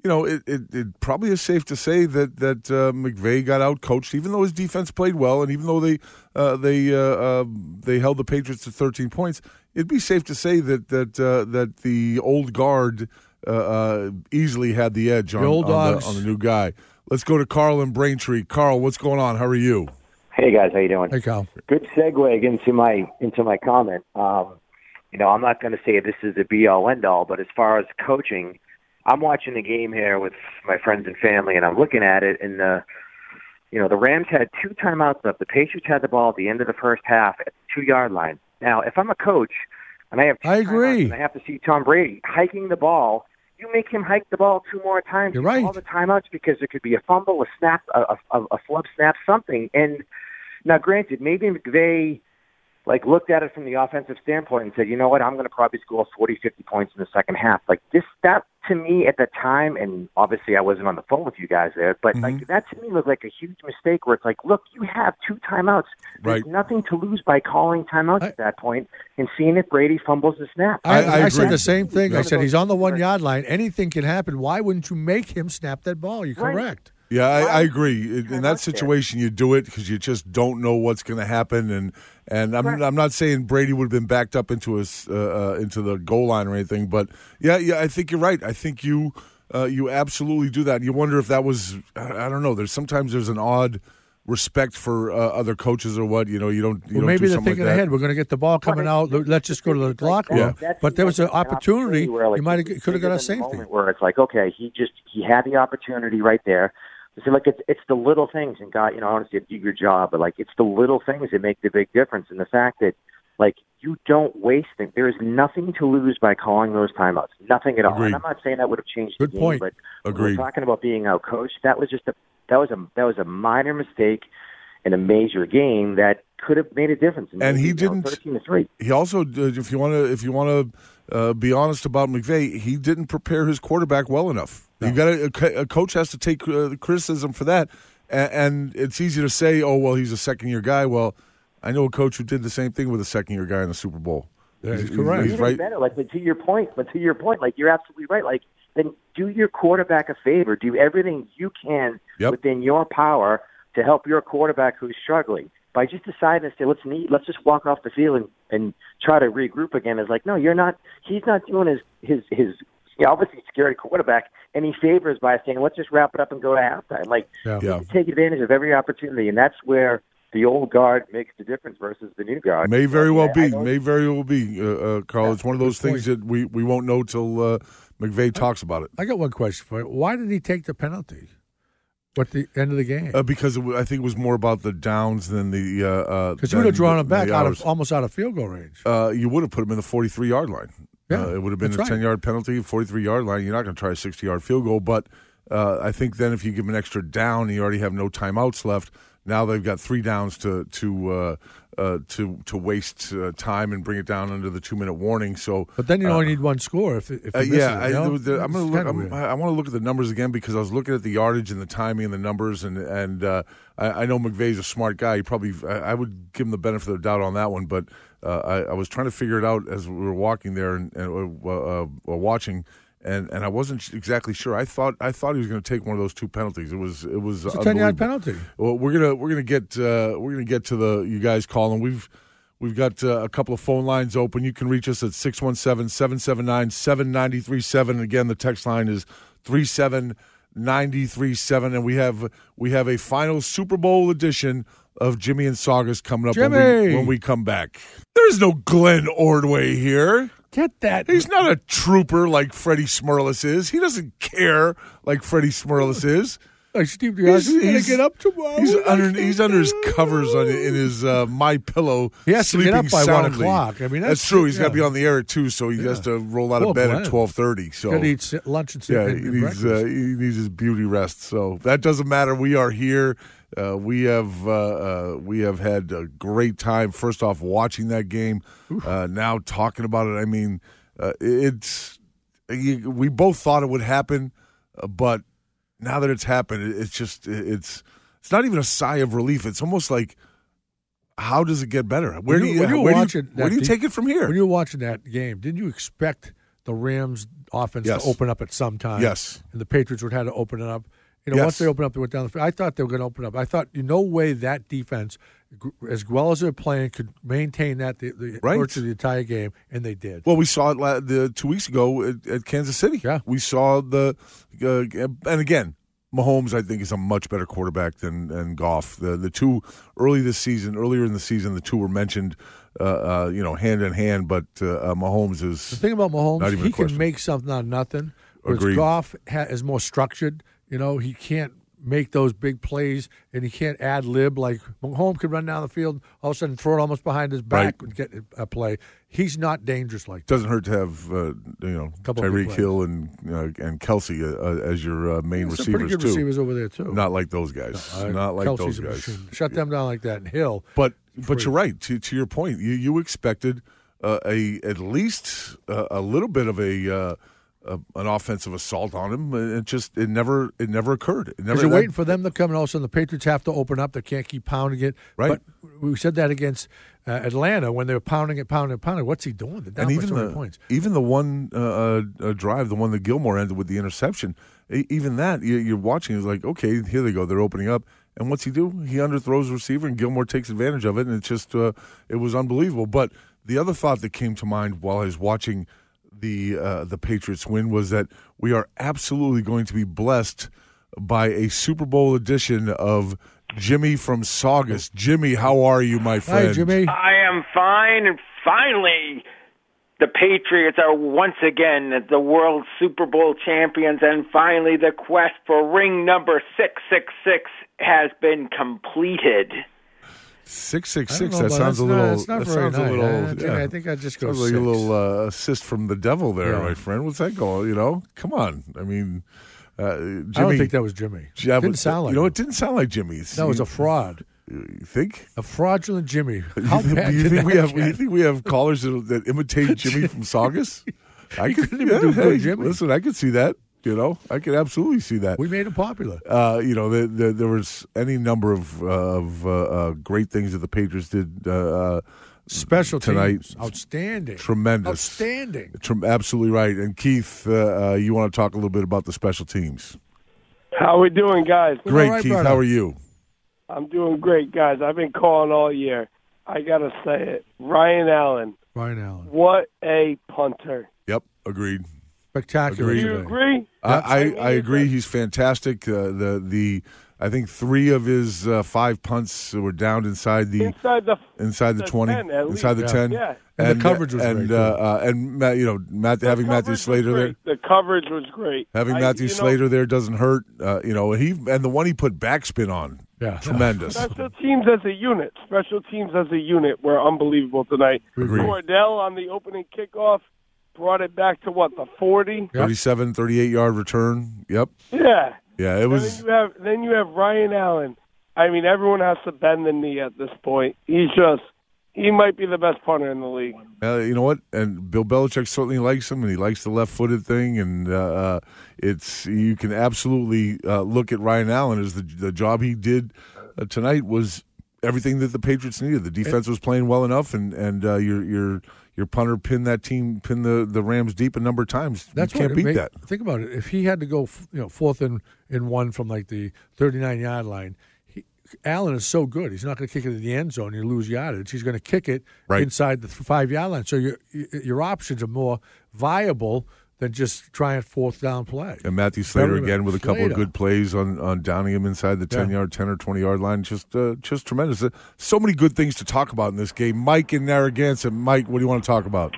you know, it, it, it probably is safe to say that that uh, McVay got out coached, even though his defense played well, and even though they uh, they uh, uh, they held the Patriots to thirteen points. It'd be safe to say that that uh, that the old guard uh, uh, easily had the edge on the, old on, dogs. the, on the new guy. Let's go to Carl in Braintree. Carl, what's going on? How are you? Hey guys, how you doing? Hey Carl. Good segue into my into my comment. Um, you know, I'm not going to say this is the be all end all, but as far as coaching, I'm watching the game here with my friends and family, and I'm looking at it, and the you know the Rams had two timeouts left. The Patriots had the ball at the end of the first half at the two yard line. Now, if I'm a coach and I have two I agree, and I have to see Tom Brady hiking the ball, you make him hike the ball two more times. You're right. All the timeouts because it could be a fumble, a snap, a, a, a flub snap, something. And now, granted, maybe McVay like looked at it from the offensive standpoint and said, you know what, I'm going to probably score forty, fifty points in the second half. Like this, that to me at the time, and obviously I wasn't on the phone with you guys there, but Mm-hmm. like that to me looked like a huge mistake where it's like, look, you have two timeouts. There's Right. nothing to lose by calling timeouts I, at that point and seeing if Brady fumbles the snap. I, I- I I agree. said the same thing. I Yeah. said he's on the one yard line. Anything can happen. Why wouldn't you make him snap that ball? You're Right. correct. Yeah, I, I agree. In, in Timeout that situation, you do it because you just don't know what's going to happen, and and I'm Right. I'm not saying Brady would have been backed up into his uh, uh, into the goal line or anything, but yeah, yeah, I think you're right. I think you uh, you absolutely do that. And you wonder if that was I, I don't know. There's sometimes there's an odd respect for uh, other coaches or what. You know, you don't. You Well, don't maybe do they're something thinking like that. ahead. We're going to get the ball coming out. Let's just go to the locker room. Yeah. But there was an opportunity. Where, like, You might have you could have got a think of the safety. moment where it's like, okay, he just he had the opportunity right there. So like it's it's the little things, and God, you know, honestly, do your job, but like it's the little things that make the big difference. And the fact that like you don't waste things. There is nothing to lose by calling those timeouts. Nothing at all. Agreed. And I'm not saying that would have changed Good the game, point. but when Agreed. we're talking about being out coached, that was just a that was a that was a minor mistake in a major game that could have made a difference. And maybe, he you know, didn't- thirteen to three. He also, uh, if you want to, if you want to uh, be honest about McVay, he didn't prepare his quarterback well enough. No. You got a, co- a coach has to take uh, the criticism for that, and, and it's easy to say, "Oh, well, he's a second-year guy." Well, I know a coach who did the same thing with a second-year guy in the Super Bowl. That is He's- correct. He's Even right. better, like, but to your point, but to your point, like, you're absolutely right. Like, then do your quarterback a favor. Do everything you can Yep. within your power to help your quarterback who's struggling. By just deciding to say, let's need, let's just walk off the field and, and try to regroup again. Is like, no, you're not. He's not doing his his his. You know, obviously, scary quarterback any favors by saying, let's just wrap it up and go to halftime. Like, Yeah. Yeah. you take advantage of every opportunity, and that's where the old guard makes the difference versus the new guard. May very well I- I be. don't- May very well be, uh, uh, Carl. It's one of those Good things that we, we won't know till uh, McVay talks about it. I got one question for you. Why did he take the penalty at the end of the game? Uh, because it, w- I think it was more about the downs than the. Because uh, you would have than drawn the- him back the out hours. of almost out of field goal range. Uh, you would have put him in the forty-three yard line. Yeah, uh, it would have been that's a right. ten-yard penalty, forty-three yard line. You're not going to try a sixty-yard field goal, but uh, I think then if you give him an extra down, and you already have no timeouts left. Now they've got three downs to to uh, uh, to to waste uh, time and bring it down under the two-minute warning. So, But then you uh, only need one score if, if you Uh, miss yeah, it, I, you know? there was the- I'm gonna It's look. kinda I'm, weird. I want to look at the numbers again because I was looking at the yardage and the timing and the numbers, and and uh, I, I know McVay's a smart guy. He probably I, I would give him the benefit of the doubt on that one, but uh, I, I was trying to figure it out as we were walking there and, and uh, uh, watching. And, and I wasn't exactly sure. I thought I thought he was going to take one of those two penalties. It was it was It's a ten-yard unbelievable. penalty. Well, we're gonna we're gonna get uh, we're gonna get to the you guys calling. We've we've got uh, a couple of phone lines open. You can reach us at six one seven, seven seven nine, seven nine three seven. Again, the text line is three seven nine three seven, and we have we have a final Super Bowl edition of Jimmy and Saugus coming up when we, Jimmy! when we come back. There's no Glenn Ordway here. Get that. He's not a trooper like Freddie Smirlis is. He doesn't care like Freddie Smirlis is. Like Steve DeRosa, He's- you're going he's- to get up tomorrow. He's I under can't he's under his do it. covers on in his uh, My Pillow. He has to get sleeping up by one soundly. o'clock. I mean, that's- that's true. He's got to yeah. be on the air at two, so he has to roll out Poor of bed Glenn. at twelve thirty. So Got to eat si- lunch and, sit yeah, and, he and needs breakfast. uh, he needs his beauty rest. So that doesn't matter. We are here. Uh, we have uh, uh, we have had a great time. First off, watching that game. Uh, now talking about it. I mean, uh, it's you, we both thought it would happen, uh, but now that it's happened, it, it's just it's it's not even a sigh of relief. It's almost like, how does it get better? Where When do you- you when you were where do you, watching where that do you deep- take it from here? When you were watching that game, didn't you expect the Rams offense Yes. to open up at some time. Yes. And the Patriots would have to open it up. You know, Yes. once they opened up, they went down the field. I thought they were going to open up. I thought, you no way that defense, gr- as well as they're playing, could maintain that the, the Right. virtually the entire game, and they did. Well, we saw it la- the two weeks ago at, at Kansas City. Yeah. We saw the uh, and again, Mahomes I think is a much better quarterback than than Goff. The the two early this season, earlier in the season, the two were mentioned, uh, uh, you know, hand in hand. But uh, uh, Mahomes is The thing about not Mahomes, even a he can question. make something out of nothing. Whereas Agreed. Goff ha- is more structured. You know, he can't make those big plays, and he can't ad lib like Mahomes could run down the field, all of a sudden throw it almost behind his back Right. and get a play. He's not dangerous like that. Doesn't hurt to have uh, you know Couple of big Tyreek plays. Hill and uh, and Kelsey uh, uh, as your uh, main There's some receivers pretty good too. receivers over there too. Not like those guys. Uh, Not like Kelsey's those a guys. machine. Shut them down like that. And Hill, But but you're right. To to your point, you you expected uh, a at least uh, a little bit of a, uh, a an offensive assault on him. It just it never it never occurred. It never. because you're that- waiting for them to come, and all of a sudden the Patriots have to open up. They can't keep pounding it. Right. But we said that against uh, Atlanta when they were pounding it, pounding it, pounding it. What's he doing? They're down and by even so many the points. even the one uh, uh, uh, drive, the one that Gilmore ended with the interception. e- Even that you, you're watching is like, okay, here they go. They're opening up. And what's he do? He underthrows the receiver, and Gilmore takes advantage of it, and it's just uh, it was unbelievable. But the other thought that came to mind while I was watching the uh, the Patriots win was that we are absolutely going to be blessed by a Super Bowl edition of Jimmy from Saugus. Jimmy, how are you, my friend? Hi, Jimmy. I am fine, and finally, the Patriots are once again the world Super Bowl champions, and finally, the quest for ring number six six six has been completed. Six six I don't six. know That about- sounds a that's little. not- it's not that very sounds a nice. little. Uh, Jimmy, yeah. I think I'd just go Sounds like six. a little uh, assist from the devil there, Yeah. my friend. What's that going? You know, come on. I mean, uh, Jimmy. I don't think that was Jimmy. Yeah, Didn't but, sound like you know. him. It didn't sound like Jimmy. That was a fraud. You think? A fraudulent Jimmy. You How think, bad you did think that we have? get? You think we have callers that, that imitate Jimmy from Saugus? I could couldn't even do good Jimmy. Listen, I could see that. You know, I could absolutely see that. We made him popular. Uh, you know, the, the, there was any number of uh, of uh, uh, great things that the Patriots did. Uh, uh, Special tonight. teams. Outstanding. Tremendous. Outstanding. Tr- absolutely right. And Keith, uh, uh, you want to talk a little bit about the special teams? How we doing, guys? Great, all right, Keith. brother. How are you? I'm doing great, guys. I've been calling all year. I got to say it. Ryan Allen, Ryan Allen. what a punter. Yep, agreed. Spectacular. Agreed. Do you today. agree? I, I, mean, I agree. it's- He's fantastic. Uh, the the I think three of his uh, five punts were down inside the Inside the inside the the twenty, ten, at inside the least. ten. Yeah. And the coverage was and great, uh, too. uh, and Matt, you know, Matt having coverage Matthew was Slater there. great. The coverage was great. Having I- Matthew you know, Slater there doesn't hurt. Uh, you know, he and the one he put backspin on, Yeah. tremendous. Special teams as a unit. Special teams as a unit were unbelievable tonight. Agreed. Cordell on the opening kickoff brought it back to what, the forty? thirty-seven, thirty-eight yard return. Yep. Yeah. Yeah, it And was. then you have then you have Ryan Allen. I mean, everyone has to bend the knee at this point. He's just he might be the best punter in the league. Uh, you know what? And Bill Belichick certainly likes him, and he likes the left-footed thing. And uh, uh, it's you can absolutely uh, look at Ryan Allen as the the job he did uh, tonight was everything that the Patriots needed. The defense was playing well enough, and and uh, your your your punter pinned that team, pinned the, the Rams deep a number of times. That's you can't what, beat mate, that. Think about it. If he had to go, you know, fourth and, and one from like the thirty-nine yard line, he, Allen is so good. He's not going to kick it in the end zone. You lose yardage. He's going to kick it Right. inside the five yard line. So your your options are more viable than just trying fourth down play. And Matthew Slater Very again with a couple of Slater. good plays on, on downing him inside the ten Yeah. yard, ten or twenty yard line. Just uh, just tremendous. Uh, So many good things to talk about in this game. Mike in Narragansett. Mike, what do you want to talk about?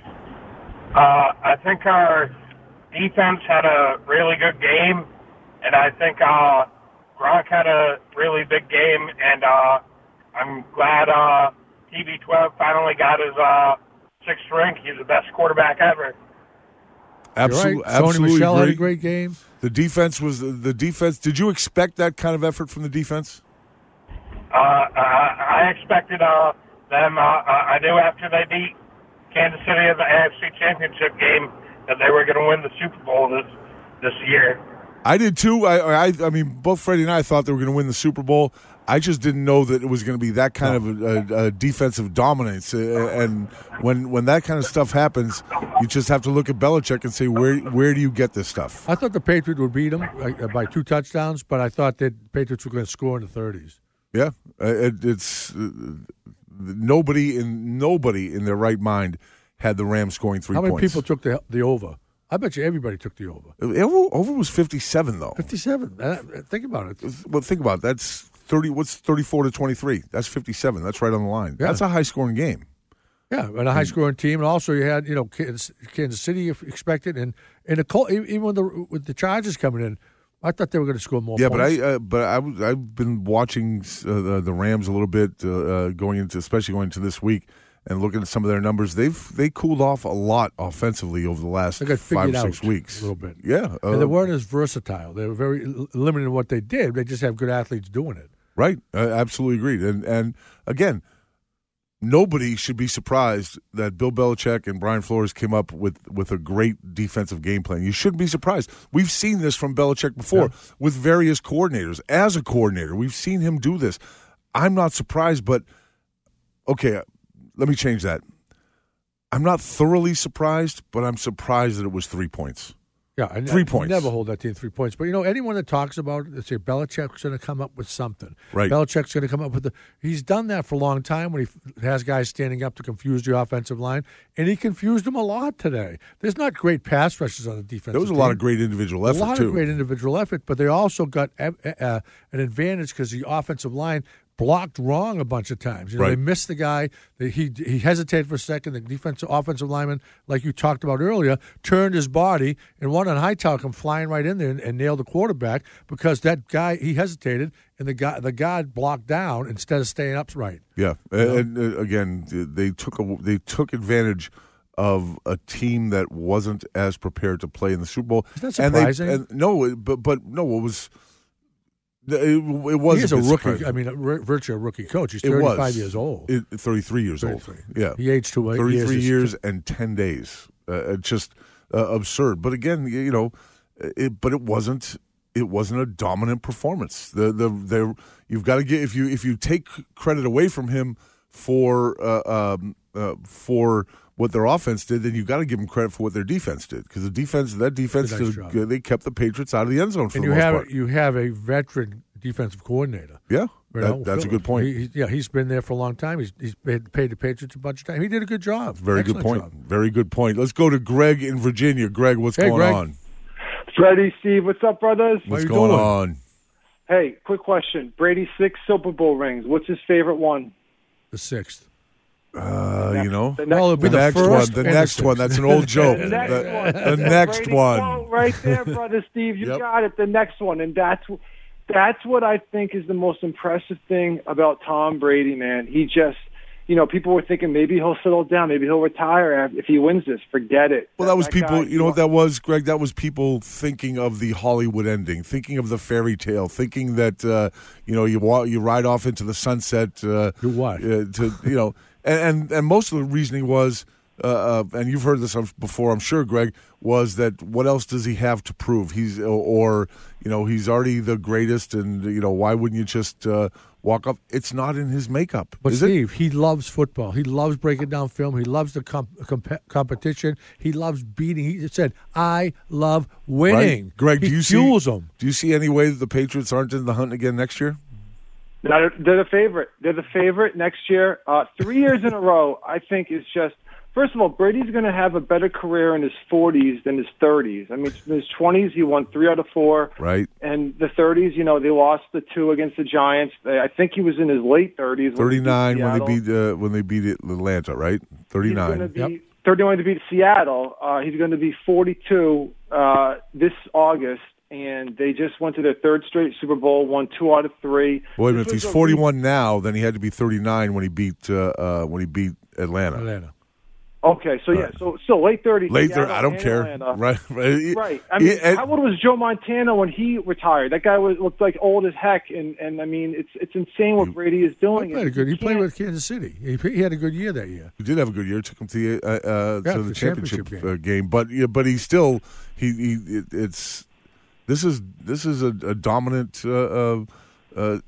Uh, I think our defense had a really good game, and I think uh, Gronk had a really big game, and uh, I'm glad uh, T B twelve finally got his uh, sixth ring. He's the best quarterback ever. Absolutely, You're right. Sony absolutely Michel had a agree. great game. The defense was the defense. Did you expect that kind of effort from the defense? Uh, I, I expected uh, them, uh, I knew after they beat Kansas City in the A F C Championship game that they were going to win the Super Bowl this this year. I did too. I, I, I mean, both Freddie and I thought they were going to win the Super Bowl. I just didn't know that it was going to be that kind of a, a, a defensive dominance. Uh, and when when that kind of stuff happens, you just have to look at Belichick and say, where where do you get this stuff? I thought the Patriots would beat them uh, by two touchdowns, but I thought that the Patriots were going to score in the thirties. Yeah, uh, it, it's uh, nobody in nobody in their right mind had the Rams scoring three How many points. people took the the over? I bet you everybody took the over. Over, over was fifty-seven, though. fifty-seven. Uh, think about it. Well, think about it. That's thirty. What's thirty-four to twenty-three? That's fifty-seven. That's right on the line. Yeah. That's a high-scoring game. Yeah, and a high-scoring team, and also you had you know Kansas, Kansas City expected, and and the Col- even with the with the Chargers coming in, I thought they were going to score more. Yeah, points. but I uh, but I was, I've been watching uh, the, the Rams a little bit uh, uh, going into, especially going into this week. And looking at some of their numbers, they've they cooled off a lot offensively over the last They got five figured or six out weeks. a little bit. Yeah, uh, and they weren't as versatile. They were very l- limited in what they did. They just have good athletes doing it. right. I absolutely agreed. And and again, nobody should be surprised that Bill Belichick and Brian Flores came up with, with a great defensive game plan. You shouldn't be surprised. We've seen this from Belichick before Yeah. with various coordinators. As a coordinator, we've seen him do this. I'm not surprised, but okay, let me change that. I'm not thoroughly surprised, but I'm surprised that it was three points. Yeah, and Three I, points. Never hold that team three points. But you know, anyone that talks about it, they say Belichick's going to come up with something. Right. Belichick's going to come up with the. He's done that for a long time when he f- has guys standing up to confuse the offensive line, and he confused them a lot today. There's not great pass rushes on the defense. There was a lot of great individual effort, A lot too. of great individual effort, but they also got uh, uh, an advantage because the offensive line blocked wrong a bunch of times. You know, Right. They missed the guy. They, he he hesitated for a second. The defensive offensive lineman, like you talked about earlier, turned his body and one on Hightower come flying right in there and, and nailed the quarterback because that guy he hesitated and the guy the guy blocked down instead of staying upright. Yeah, and, and uh, again, they took a, they took advantage of a team that wasn't as prepared to play in the Super Bowl. Isn't that And they- surprising? And no, it- but but no, it was. It, it was. He is a a bit rookie. surprising. I mean, a, virtually a rookie coach. He's It was. thirty-five years old. It, thirty-three years thirty-three. old. Yeah, He aged two thirty-three years. years, and ten days. Uh, it's just uh, absurd. But again, you know, it. But it wasn't. It wasn't a dominant performance. The the the you've got to get if you if you take credit away from him for uh, um, uh, for what their offense did, then you've got to give them credit for what their defense did because the defense that defense Did a nice did, job. they kept the Patriots out of the end zone for And the you most have part. you have a veteran defensive coordinator. Yeah, You that- know, that's a Phil- good point. He, he- yeah, he's been there for a long time. He's he's paid, paid the Patriots a bunch of time. He did a good job. Very Excellent good point. job. Very good point. Let's go to Greg in Virginia. Greg, what's Hey, going Greg. on? Freddie, Steve, what's up, brothers? What's you going doing? on? Hey, quick question. Brady six Super Bowl rings. What's his favorite one? The sixth. Uh, you know, The next Well, it'll be the the next first one. The and the next one. sixth. That's an old joke. The next the one. the next Brady one. quote right there, brother Steve. You Yep. got it. The next one, and that's that's what I think is the most impressive thing about Tom Brady, man. He just, you know, people were thinking maybe he'll settle down, maybe he'll retire if he wins this. Forget it. Well, that was guy, people. You know what he- that was, Greg? That was people thinking of the Hollywood ending, thinking of the fairy tale, thinking that uh, you know you wa- you ride off into the sunset. Uh, Do what? Uh, to you know, and, and and most of the reasoning was, uh, uh, and you've heard this before, I'm sure, Greg, was that what else does he have to prove? He's or, or you know he's already the greatest, and you know why wouldn't you just uh, walk up? It's not in his makeup, But is it? Steve, he loves football. He loves breaking down film. He loves the comp- comp- competition. He loves beating. He said, "I love winning." Right? Greg, he do you fuels see? them. Do you see any way that the Patriots aren't in the hunt again next year? They're, they're the favorite. They're the favorite next year. Uh, three years in a row, I think, is just. First of all, Brady's going to have a better career in his forties than his thirties. I mean, in his twenties, he won three out of four. Right. And the thirties, you know, they lost the two against the Giants. I think he was in his late thirties. Thirty-nine when they beat beat uh, when they beat Atlanta, right? He's Thirty-nine. going to be thirty-one to beat Seattle. Uh, he's going to be forty-two uh, this August, and they just went to their third straight Super Bowl, won two out of three. Wait a minute. This If he's was a forty-one now, then he had to be thirty-nine when he beat uh, uh, when he beat Atlanta. Atlanta. Okay, so yeah, so so late thirties. Late Seattle thirty. I don't and care. Atlanta. Right. Right. Right. I mean, And- how old was Joe Montana when he retired? That guy was looked like old as heck, and and I mean, it's it's insane what Brady is doing. He played a good. He played with Kansas City. He, he had a good year that year. He did have a good year. Took him to the uh, uh, Yeah, to the, the championship, championship uh, game. But yeah, but he still he, he it, it's this is this is a, a dominant uh, uh, uh,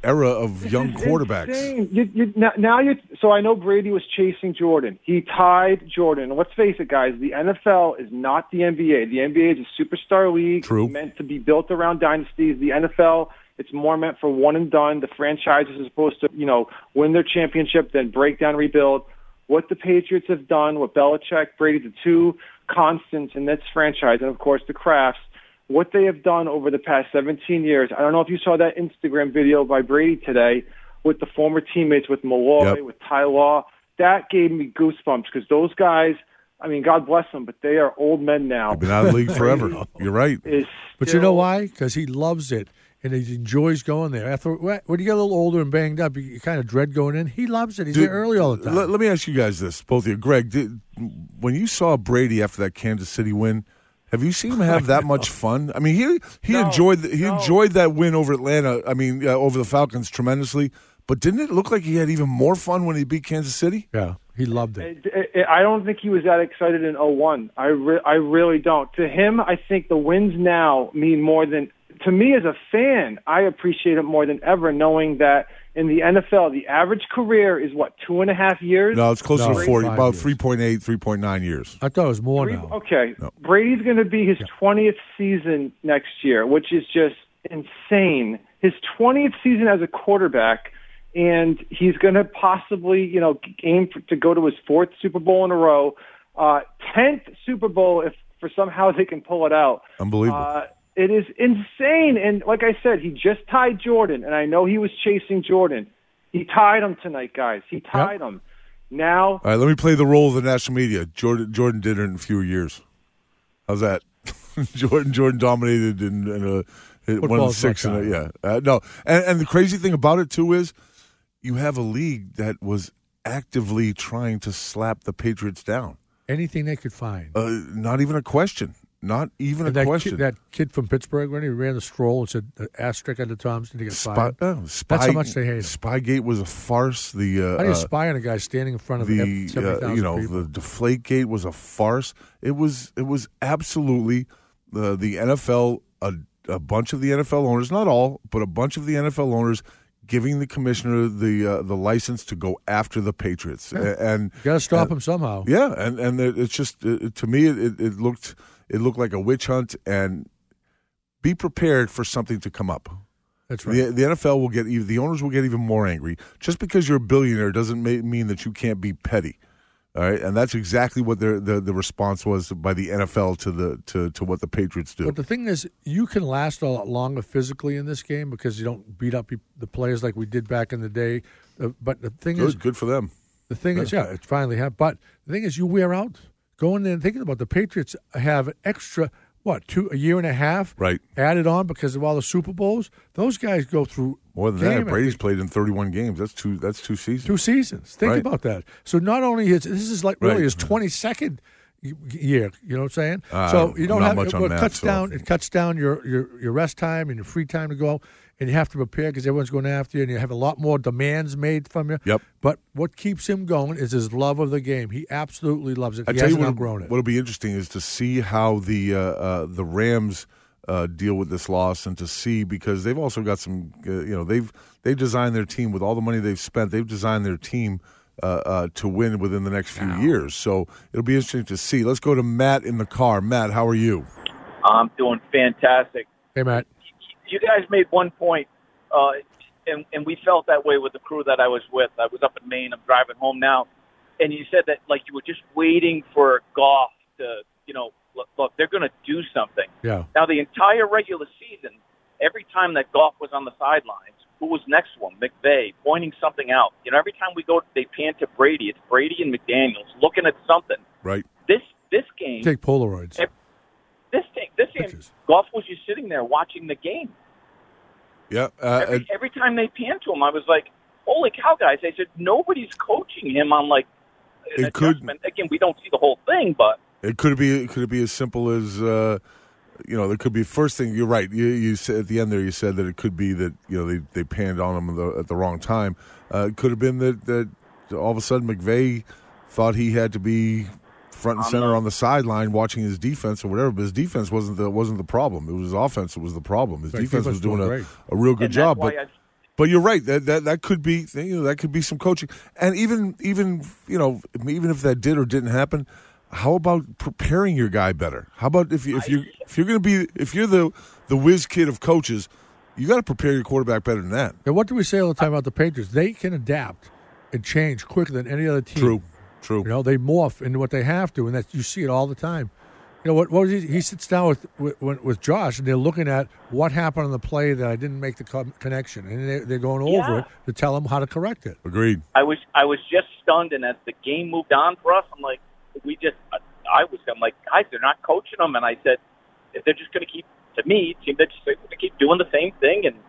era of young It's quarterbacks. insane. You, you, now, now you. So I know Brady was chasing Jordan. He tied Jordan. And let's face it, guys. The N F L is not the N B A. The N B A is a superstar league. True. It's meant to be built around dynasties. The N F L, it's more meant for one and done. The franchises are supposed to, you know, win their championship, then break down, rebuild. What the Patriots have done, what Belichick, Brady, the two constants in this franchise, and of course the Crafts, what they have done over the past seventeen years. I don't know if you saw that Instagram video by Brady today with the former teammates, with Malloy, Yep. with Ty Law. That gave me goosebumps because those guys, I mean, God bless them, but they are old men now. They've been out of the league forever. You're right. Is But you know why? Because he loves it and he enjoys going there. After when you get a little older and banged up, you, you kind of dread going in. He loves it. He's Dude, there early all the time. Let, let me ask you guys this, both of you. Greg, did, when you saw Brady after that Kansas City win, have you seen him have that much fun? I mean, he he No, enjoyed the, he no. enjoyed that win over Atlanta. I mean, uh, over the Falcons tremendously. But didn't it look like he had even more fun when he beat Kansas City? Yeah, he loved it. It- it- I don't think he was that excited in oh one. I, re- I really don't. To him, I think the wins now mean more than, to me as a fan, I appreciate it more than ever knowing that in the N F L, the average career is what, two and a half years? No, it's closer No, to forty, five about years. three point eight, three point nine years. I thought it was more Three- now. Okay. No. Brady's going to be his twentieth season next year, which is just insane. His twentieth season as a quarterback, and he's going to possibly, you know, aim for, to go to his fourth Super Bowl in a row, uh, tenth Super Bowl if for somehow they can pull it out. Unbelievable. Uh, it is insane. And like I said, he just tied Jordan, and I know he was chasing Jordan. He tied him tonight, guys. He tied him. Now, All right, let me play the role of the national media. Jordan Jordan did it in fewer years. How's that? Jordan Jordan dominated in, in a in one of the Football's six. not In a, time. yeah, uh, no. And, and the crazy thing about it too is, you have a league that was actively trying to slap the Patriots down. Anything they could find. Uh, not even a question. Not even And a that question. Kid, that kid from Pittsburgh, when he ran the stroll and said the asterisk under Thompson to get Spy, fired. uh, Spy, That's how much they hate him. Spygate was a farce. The uh, How do you uh, spy on a guy standing in front of the seventy thousand uh, you know people? the Deflategate was a farce. It was it was absolutely the the N F L a, a bunch of the N F L owners, not all, but a bunch of the N F L owners giving the commissioner the uh, the license to go after the Patriots. Yeah. A- and You got to stop uh, him somehow. Yeah, and and it- it's just it, to me it, it looked it looked like a witch hunt. And be prepared for something to come up. That's right. The, the N F L will get even, the owners will get even more angry. Just because you're a billionaire doesn't ma- mean that you can't be petty. All right, and that's exactly what their, the the response was by the N F L to the to, to what the Patriots do. But the thing is, you can last a lot longer physically in this game because you don't beat up the players like we did back in the day. Uh, but the thing good, is, good for them. The thing is, yeah, it finally happened. But the thing is, you wear out. Going there and thinking about the Patriots have an extra, what, two a year and a half right added on because of all the Super Bowls. Those guys go through more than game that. Brady's played in thirty-one games. That's two. That's two seasons. Two seasons. Think Right. about that. So not only his, this is like really Right. his twenty-second year. You know what I'm saying? Uh, so you don't not have much it, on well, it math, cuts so- down. It cuts down your, your, your rest time and your free time to go, and you have to prepare because everyone's going after you, and you have a lot more demands made from you. Yep. But what keeps him going is his love of the game. He absolutely loves it. I he tell you hasn't what, outgrown it. what'll be interesting is to see how the uh, uh, the Rams uh, deal with this loss, and to see because they've also got some, uh, you know, they've they've designed their team with all the money they've spent. They've designed their team uh, uh, to win within the next few years. So it'll be interesting to see. Let's go to Matt in the car. Matt, how are you? I'm doing fantastic. Hey, Matt. You guys made one point, uh, and, and we felt that way with the crew that I was with. I was up in Maine. I'm driving home now. And you said that, like, you were just waiting for Goff to, you know, look, look they're going to do something. Yeah. Now, the entire regular season, every time that Goff was on the sidelines, who was next to him? McVay, pointing something out. You know, every time we go, they pan to Brady. It's Brady and McDaniels looking at something. Right. This this game. Take Polaroids. This thing, this game, Goff was just sitting there watching the game. Yeah. Uh, Every, every time they panned to him, I was like, "Holy cow, guys!" I said, "Nobody's coaching him on like an It could- adjustment." Again, we don't see the whole thing, but It could be. It could be as simple as uh, you know. There could be first thing. You're right. You, you said at the end there. You said that it could be that you know they, they panned on him at the, at the wrong time. Uh, it could have been that, that all of a sudden McVay thought he had to be front and center on the sideline watching his defense or whatever. But his defense wasn't the wasn't the problem. It was his offense that was the problem. His Right, defense defense was doing doing a, great. a real good and job. That's But why I, But you're right. That that that could be you know that could be some coaching, and even even you know even if that did or didn't happen, how about preparing your guy better? How about if you if you if you're going to be if you're the the whiz kid of coaches, you got to prepare your quarterback better than that. And what do we say all the time about the Patriots? They can adapt and change quicker than any other team. True, true. You know, they morph into what they have to, and that you see it all the time. You know what? What was he, he sits down with, with with Josh, and they're looking at what happened on the play that I didn't make the co- connection, and they're, they're going over Yeah. it to tell him how to correct it. Agreed. I was I was just stunned, and as the game moved on for us, I'm like, we just I was I'm like, guys, they're not coaching them, and I said, if they're just going to keep, to me, it seemed they're just going to keep doing the same thing, and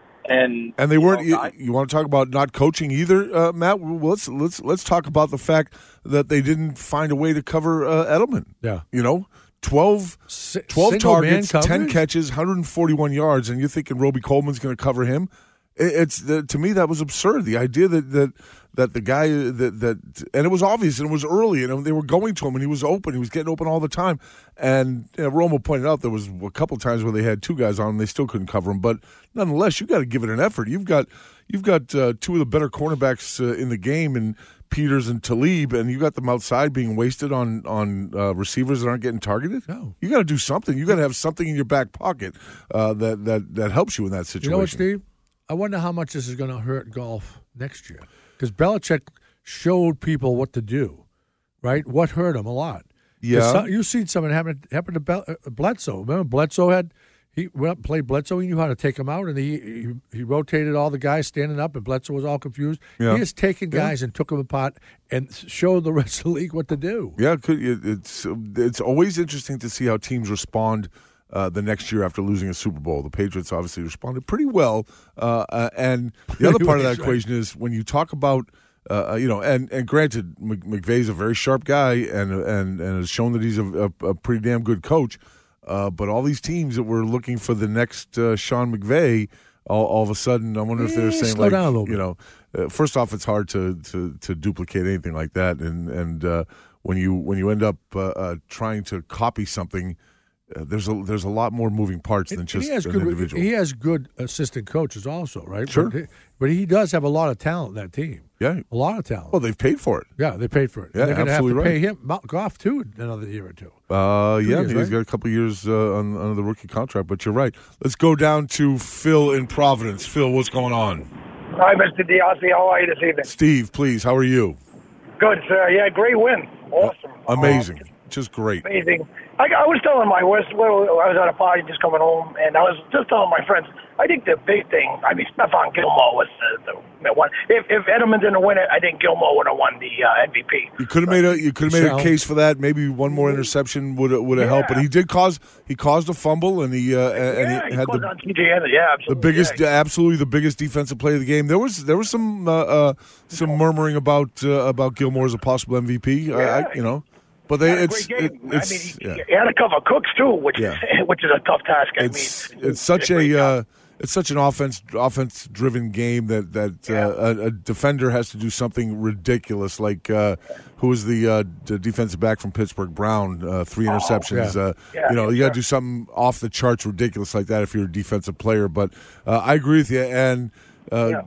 and And they weren't. you know, You, you want to talk about not coaching either, uh, Matt? Well, let's let's let's talk about the fact that they didn't find a way to cover uh, Edelman. Yeah, you know. twelve, twelve single targets, man ten coverage? catches, one hundred forty-one yards, and you're thinking Roby Coleman's going to cover him? It, it's the, to me that was absurd. The idea that that, that the guy that that and it was obvious and it was early and they were going to him and he was open. He was getting open all the time. And you know, Romo pointed out there was a couple of times where they had two guys on and they still couldn't cover him. But nonetheless, you got to give it an effort. You've got you've got uh, two of the better cornerbacks uh, in the game and. Peters and Talib, and you got them outside being wasted on on uh, receivers that aren't getting targeted. No, you got to do something. You got to have something in your back pocket uh, that that that helps you in that situation. You know what, Steve? I wonder how much this is going to hurt golf next year because Belichick showed people what to do, right? What hurt him a lot. Yeah, some, you've seen something happen happen to Bel, uh, Bledsoe. Remember, Bledsoe had. He went up and played Bledsoe. He knew how to take him out, and he, he he rotated all the guys standing up, and Bledsoe was all confused. Yeah. He has taken Yeah. guys and took them apart and showed the rest of the league what to do. Yeah, it could, it, it's it's always interesting to see how teams respond uh, the next year after losing a Super Bowl. The Patriots obviously responded pretty well, uh, uh, and the other part of that Right. equation is when you talk about. Uh, you know, and, and granted, Mc- McVay's a very sharp guy and and and has shown that he's a, a, a pretty damn good coach. Uh, but all these teams that were looking for the next uh, Sean McVay, all, all of a sudden, I wonder if they're Eh, saying slow like, down a little you bit. know, uh, first off, it's hard to, to, to duplicate anything like that, and and uh, when you when you end up uh, uh, trying to copy something, uh, there's a there's a lot more moving parts than And just he has an good, individual. He has good assistant coaches also, right? Sure. But he, but he does have a lot of talent in that team. Yeah, a lot of talent. Well, they've paid for it. Yeah, they paid for it. Yeah, They're going to have to absolutely pay right. him Mount Goff too another year or two. Uh, Two yeah, years, he's right? got a couple of years uh, on, on the rookie contract, but you're right. Let's go down to Phil in Providence. Phil, what's going on? Hi, Mister Diassi. How are you this evening? Steve, please, how are you? Good, sir. Yeah, great win. Awesome. Amazing. Just great. Amazing. I, I was telling my West, well, I was at a party just coming home, and I was just telling my friends, I think the big thing, I mean, Stephon Gilmore was the, the one. If, if Edelman didn't win it, I think Gilmore would have won the uh, M V P. You could have made a you could have made a Sal. case for that. Maybe one more interception would would have Yeah. helped. But he did cause he caused a fumble, and he uh, and Yeah, he he had closed the on T J Anderson. Yeah, the absolutely. biggest, Yeah. absolutely the biggest defensive play of the game. There was there was some uh, uh, some murmuring about uh, about Gilmore as a possible M V P. I, I, you know, but they Had a it's great it, game. it's I mean, he, yeah. he had to cover Cooks too, which Yeah. is which is a tough task. I it's mean, it's such he did a great uh, it's such an offense offense driven game that that uh, a, a defender has to do something ridiculous. Like uh, who was the, uh, the defensive back from Pittsburgh, Brown, uh, three interceptions. yeah. Uh, Yeah, you know, you got to sure. do something off the charts ridiculous like that if you're a defensive player. But uh, I agree with you. And uh,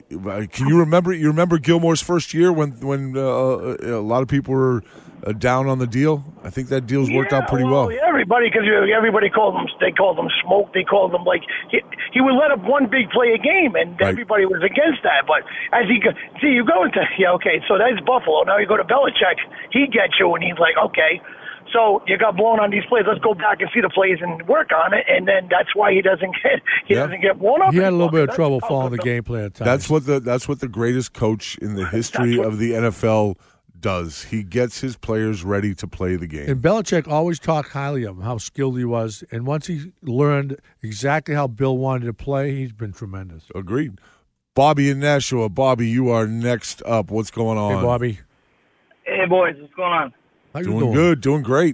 can you remember you remember Gilmore's first year when when uh, a lot of people were uh, down on the deal? I think that deal's worked out pretty well. Yeah, everybody, because everybody called him, they called him smoke. They called him like he, he would let up one big play a game, and Right. everybody was against that. But as he go, see, you go into yeah, okay, so that's Buffalo. Now you go to Belichick, he gets you, and he's like, okay. So you got blown on these plays. Let's go back and see the plays and work on it, and then that's why he doesn't get he Yeah. doesn't get blown up. He had a little anymore. bit of That's trouble how following the good game plan at times. That's what the that's what the greatest coach in the history of the N F L does. He gets his players ready to play the game. And Belichick always talked highly of him, how skilled he was. And once he learned exactly how Bill wanted to play, he's been tremendous. Agreed. Bobby in Nashua. Bobby, you are next up. What's going on? Hey, Bobby. Hey, boys, what's going on? How you Doing, doing? good. Doing great.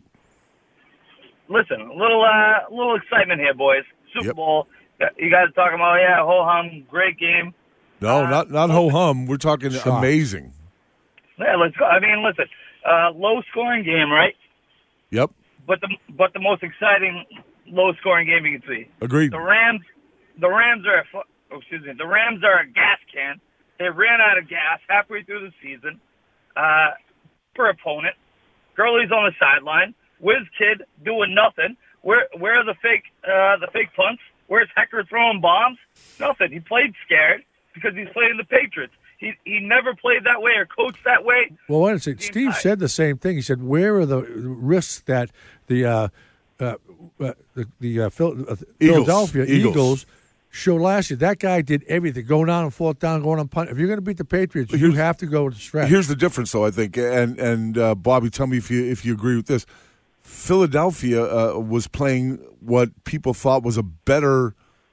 Listen, a little, uh, little excitement here, boys. Super Yep. Bowl. You guys talking about, yeah, ho hum, great game. No, Uh, not not ho hum. We're talking Shocked. amazing. Yeah, let's go. I mean, listen, uh, low scoring game, right? Yep. But the but the most exciting low scoring game you can see. Agreed. The Rams, the Rams are a, fu- oh, excuse me, the Rams are a gas can. They ran out of gas halfway through the season uh, per opponent. Gurley's on the sideline. Whiz kid doing nothing. Where where are the fake uh, the fake punts? Where's Hecker throwing bombs? Nothing. He played scared because he's playing the Patriots. He he never played that way or coached that way. Well, what is it? Steve said the same thing. He said, "Where are the risks that the uh, uh, uh, the, the uh, Phil, uh, Philadelphia Eagles. Eagles showed last year? That guy did everything, going down and fourth down, going on punt. If you're going to beat the Patriots, you have to go with the stretch." Here's the difference, though. I think, and and uh, Bobby, tell me if you if you agree with this. Philadelphia uh, was playing what people thought was a better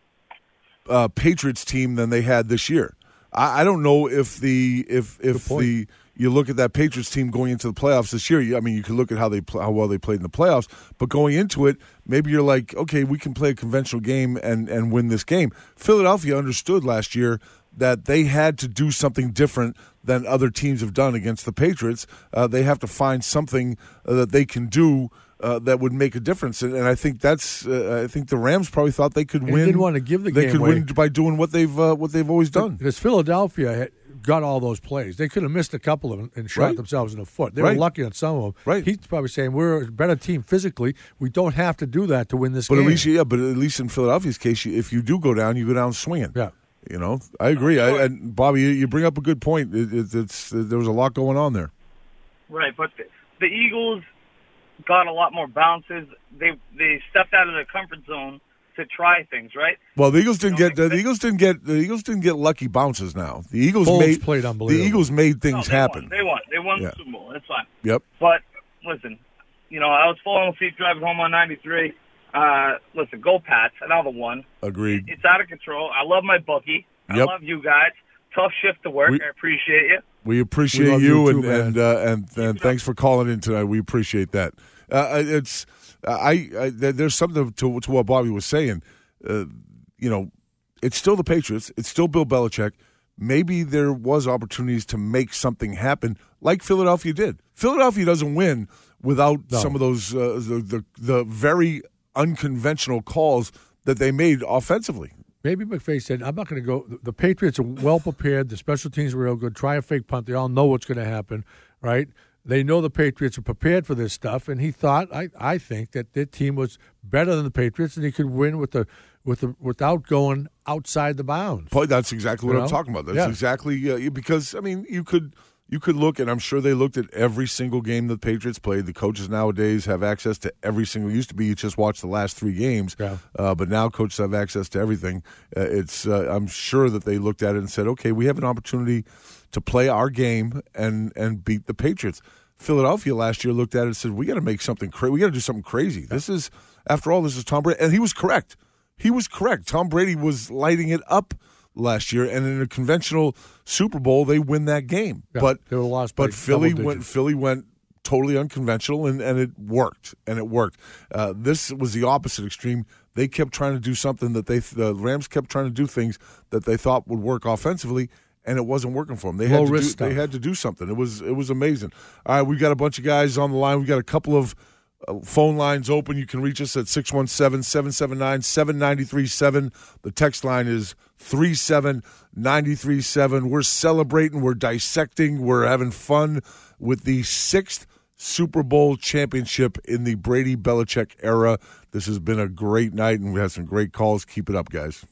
uh, Patriots team than they had this year. I, I don't know if the if if the you look at that Patriots team going into the playoffs this year. You, I mean, you can look at how they how well they played in the playoffs, but going into it, maybe you're like, okay, we can play a conventional game and and win this game. Philadelphia understood last year that they had to do something different than other teams have done against the Patriots. Uh, they have to find something uh, that they can do uh, that would make a difference, and, and I think that's. Uh, I think the Rams probably thought they could And win. they didn't want to give the they game could away. win by doing what they've uh, what they've always done. Because Philadelphia had got all those plays. They could have missed a couple of them and shot Right. themselves in the foot. They Right. were lucky on some of them. Right. He's probably saying, we're a better team physically. We don't have to do that to win this But game. at least, yeah, but at least in Philadelphia's case, you, if you do go down, you go down swinging. Yeah. You know, I agree. I, and Bobby, you, you bring up a good point. It, it, it's there was a lot going on there. Right, but the, the Eagles got a lot more bounces. They they stepped out of their comfort zone to try things, right? Well, the Eagles didn't get the Eagles didn't get the Eagles didn't get lucky bounces. Now the Eagles Foles made played the unbelievable. Eagles made things No, they happen. Won. They won. They won Yeah. the Super Bowl. That's fine. Yep. But listen, you know, I was falling asleep driving home on ninety-three. Uh, listen, go Pats, another one. Agreed. It's out of control. I love my bookie. I Yep. love you guys. Tough shift to work. We- I appreciate you. We appreciate love you, you and too, man. and, uh, and and thanks for calling in tonight. We appreciate that. Uh, it's I, I there's something to to what Bobby was saying. Uh, you know, it's still the Patriots. It's still Bill Belichick. Maybe there was opportunities to make something happen, like Philadelphia did. Philadelphia doesn't win without No. some of those uh, the, the the very unconventional calls that they made offensively. Maybe McVay said, I'm not going to go. The Patriots are well prepared. The special teams are real good. Try a fake punt. They all know what's going to happen, right? They know the Patriots are prepared for this stuff, and he thought, I, I think, that their team was better than the Patriots, and he could win with the with the without going outside the bounds. But that's exactly what You I'm know? talking about. That's Yeah. exactly uh, because I mean you could you could look, and I'm sure they looked at every single game that the Patriots played. The coaches nowadays have access to every single. It used to be you just watch the last three games, Yeah. uh, but now coaches have access to everything. Uh, it's uh, I'm sure that they looked at it and said, okay, we have an opportunity to play our game and and beat the Patriots. Philadelphia last year looked at it and said, we got to make something crazy. We got to do something crazy. This is, after all, this is Tom Brady, and he was correct. He was correct. Tom Brady was lighting it up last year, and in a conventional Super Bowl, they win that game. Yeah, but they were lost by but Philly double went. digits. Philly went totally unconventional, and, and it worked. And it worked. Uh, this was the opposite extreme. They kept trying to do something that they. The Rams kept trying to do things that they thought would work offensively, and it wasn't working for them. They had Low to do, risk They stuff. had to do something. It was it was amazing. All right, we got a bunch of guys on the line. We got a couple of uh, phone lines open. You can reach us at six one seven, seven seven nine, seven nine three seven. The text line is three seven nine three seven. We're celebrating. We're dissecting. We're having fun with the sixth Super Bowl championship in the Brady Belichick era. This has been a great night, and we had some great calls. Keep it up, guys.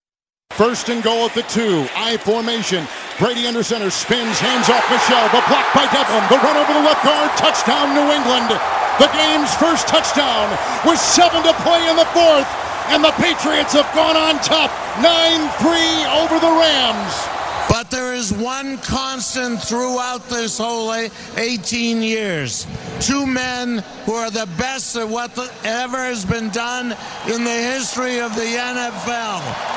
First and goal at the two. I formation. Brady under center. Spins. Hands off Michelle. The block by Devlin. The run over the left guard. Touchdown, New England. The game's first touchdown with seven to play in the fourth. And the Patriots have gone on top. nine three over the Rams. But there is one constant throughout this whole eighteen years. Two men who are the best at what the, ever has been done in the history of the N F L.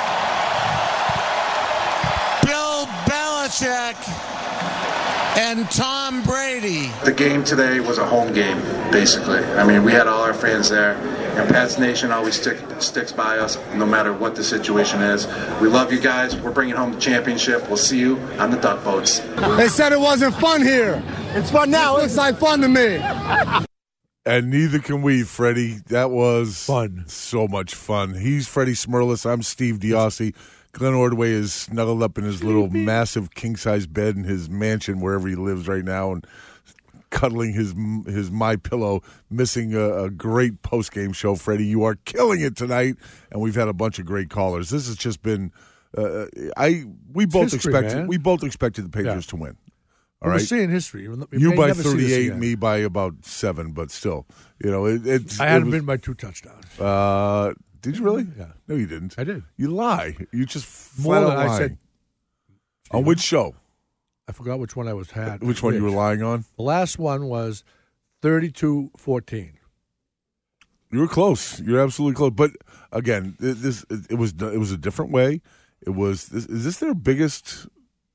Bill Belichick and Tom Brady. The game today was a home game, basically. I mean, we had all our fans there, and Pats Nation always stick, sticks by us no matter what the situation is. We love you guys. We're bringing home the championship. We'll see you on the duck boats. They said it wasn't fun here. It's fun now. It looks like fun to me. And neither can we, Freddie. That was fun. So much fun. He's Freddie Smirlis. I'm Steve Diossi. Glenn Ordway is snuggled up in his little massive king-size bed in his mansion wherever he lives right now and cuddling his his My Pillow, missing a, a great post-game show. Freddie, you are killing it tonight, and we've had a bunch of great callers. This has just been uh, I we both history, expected man. we both expected the Patriots Yeah. to win. All All right. right, We're seeing history. We you may by never see this thirty-eight, again. me by about seven, but still, you know, it, it's. I had it him was- in by two touchdowns. Uh, did you really? Yeah. No, you didn't. I did. You lie. You just More flat than out I lying. said. On which show? I forgot which one I was had. Which one you were lying on? The last one was thirty-two fourteen. You were close. You're absolutely close. But again, th- this it was it was a different way. It was. This, is this their biggest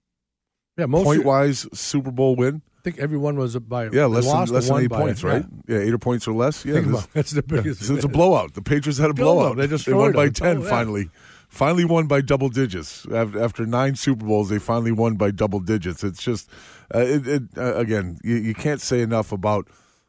Yeah, most point wise Super Bowl win? I think everyone was by Yeah, they less than, lost or less than won eight by points, it. right? Yeah, eight or points or less. Yeah, Think this- about it. That's the biggest. yeah, so it's a blowout. The Patriots had a Blowout. blowout. They They destroyed won by them. ten Oh, yeah. finally. Finally won by double digits. After, after nine Super Bowls, they finally won by double digits. It's just, uh, it, it, uh, again, you, you can't say enough about,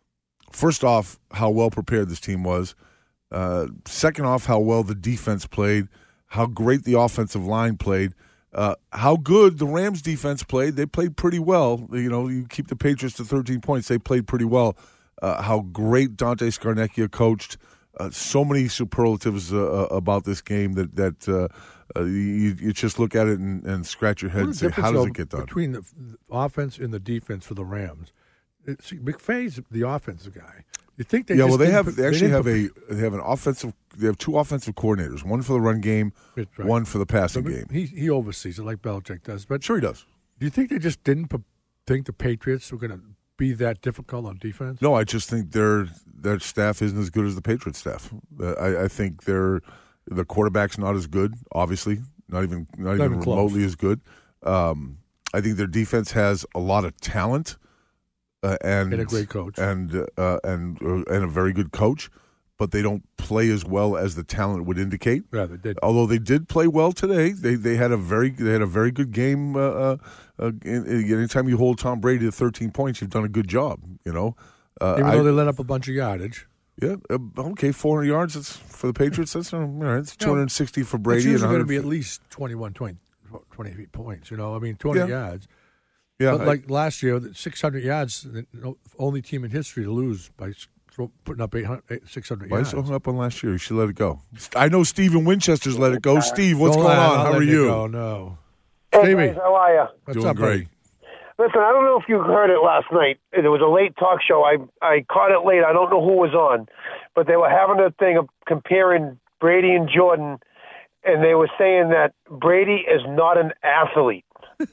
first off, how well prepared this team was. Uh, second off, how well the defense played, how great the offensive line played, uh, how good the Rams defense played. They played pretty well. You know, you keep the Patriots to thirteen points. They played pretty well. Uh, how great Dante Scarnecchia coached. Uh, so many superlatives uh, about this game that that uh, uh, you, you just look at it and, and scratch your head What and a say, difference, how does though, it get done? between the, the offense and the defense for the Rams? It, see, McVay's the offensive guy. You think they yeah, just well, they didn't have put- they actually didn't have a they have an offensive they have two offensive coordinators, one for the run game, That's right. one for the passing So game. He he oversees it like Belichick does. But Sure, he does. do you think they just didn't p- think the Patriots were going to be that difficult on defense? No, I just think their their staff isn't as good as the Patriots staff. Uh, I, I think their the quarterback's not as good. Obviously, not even not, Not even even close. remotely as good. Um, I think their defense has a lot of talent uh, and, And a great coach. and uh, and uh, and a very good coach, but they don't play as well as the talent would indicate. Yeah, they did. Although they did play well today, they they had a very they had a very good game. Uh, uh, uh, in- in- anytime you hold Tom Brady to thirteen points, you've done a good job. You know, uh, Even I- though they let up a bunch of yardage. yeah, uh, okay, four hundred yards. That's for the Patriots. That's uh, all right. It's Yeah. two hundred sixty for It's Brady and usually one going to be hundred. at least twenty-one, twenty, twenty-eight points. You know, I mean, two hundred Yeah. yards. Yeah, but I- like last year, the six hundred yards, the only team in history to lose by s- throw, putting up eight hundred, eight- six hundred Why yards. so hung up on last year? You should let it go. I know Stephen Winchester's let it go. Steve, what's Don't going let- on? I'll How let are it you? go, no. Hey, Stevie. guys, how are you? What's Doing up, great. Listen, I don't know if you heard it last night. There was a late talk show. I I caught it late. I don't know who was on, but they were having a thing of comparing Brady and Jordan, and they were saying that Brady is not an athlete.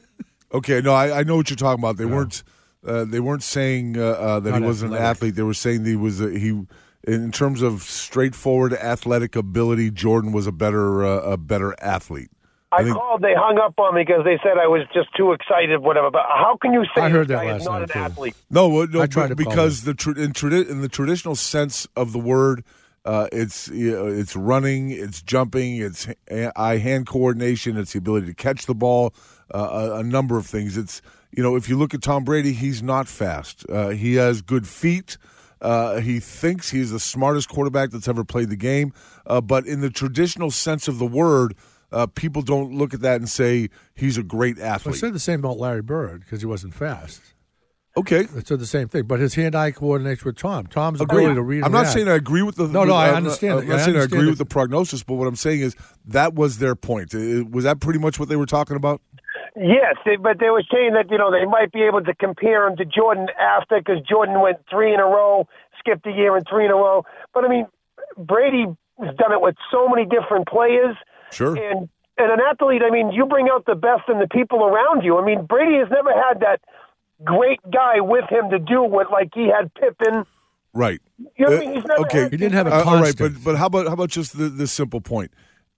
Okay, no, I, I know what you're talking about. They weren't uh, they weren't saying uh, uh, that Not he wasn't an athletic. athlete. They were saying that he was a, he in terms of straightforward athletic ability. Jordan was a better uh, a better athlete. I, think- called. They hung up on me because they said I was just too excited, whatever. But how can you say I heard this that guy last is not night, an too. athlete? No, well, no, I tried but to call because the tra- in, tradi- in the traditional sense of the word, uh, it's you know, it's running, it's jumping, it's eye hand coordination, it's the ability to catch the ball, uh, a, a number of things. It's you know, if you look at Tom Brady, he's not fast. Uh, he has good feet. Uh, he thinks he's the smartest quarterback that's ever played the game. Uh, but in the traditional sense of the word, uh, people don't look at that and say he's a great I athlete. said the same about Larry Bird because he wasn't fast. Okay. I said the same thing, but his hand-eye coordinates with Tom. Tom's Agree. ability to read. I'm and not react. saying I agree with the. No, with- no, I I'm understand. Not, it. I'm not I saying I understand agree it. with the prognosis, but what I'm saying is that was their point. Uh, Was that pretty much what they were talking about? Yes, they, but they were saying that you know they might be able to compare him to Jordan after because Jordan went three in a row, skipped a year and three in a row. But I mean, Brady has done it with so many different players. Sure. And and an athlete, I mean, you bring out the best in the people around you. I mean, Brady has never had that great guy with him to do what like he had Pippen. Right. You know what I mean? He's never okay. had- He didn't have a Uh, all right, constant. but but how about how about just the, the simple point?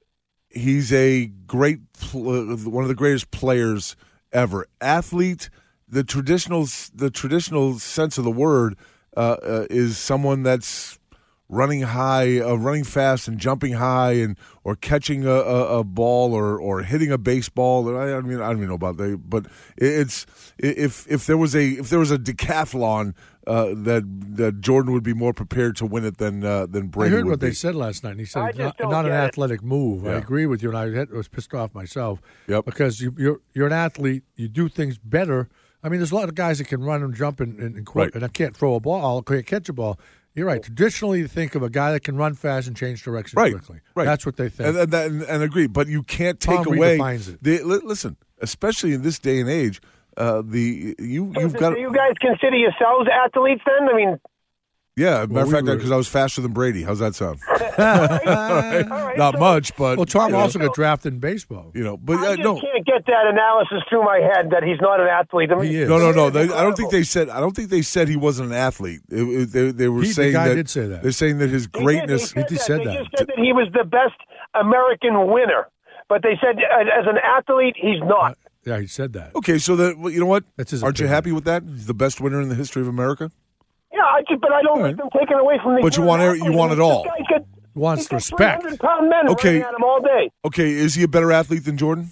He's a great, pl- uh, one of the greatest players ever. Athlete. The traditional the traditional sense of the word uh, uh, is someone that's running high, uh, running fast, and jumping high, and or catching a, a, a ball or, or hitting a baseball. I, I mean, I don't even know about that, but it's if if there was a if there was a decathlon. Uh, that that Jordan would be more prepared to win it than uh, than Brady. I heard would what be. they said last night. And he said I it's just not, don't not an get it. athletic move. I Yeah. agree with you, and I had- was pissed off myself. Yep. Because you, you're you're an athlete. You do things better. I mean, there's a lot of guys that can run and jump and and, and, Right. and I can't throw a ball. Can't catch a ball. You're right. Traditionally, you think of a guy that can run fast and change direction Right, quickly. right. That's what they think. And, and, that- and, and agree, but you can't take Tom away. redefines it. The, li- listen, especially in this day and age, uh, the you you've Do got you guys consider yourselves athletes then? I mean, yeah. Matter Well, of we fact, were- because I was faster than Brady. How's that sound? all right, all right, Not so- much, but well, Tom you know, also got drafted in baseball. you know, but I uh, just no, can't get that analysis through my head that he's not an athlete. I mean, He is. no, no, no. it's They, I don't think incredible. they said. I don't think they said he wasn't an athlete. It, it, they, they were He- the saying guy that did say that. they're saying that his They did, greatness. They, He said said that. that. They just said that he was the best American winner, but they said uh, as an athlete, he's not. Yeah, he said that. Okay, so that well, you know what? That's his Aren't you opinion. happy with that? He's the best winner in the history of America. Yeah, I just, but I don't All want right. them taken away from the. But you want it- you want it all. This guy's got, Wants he's got respect. three hundred pound men Okay. running at him all day. Okay, is he a better athlete than Jordan?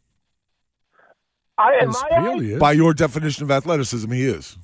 I, in His my field, eyes, he is. By your definition of athleticism, he is.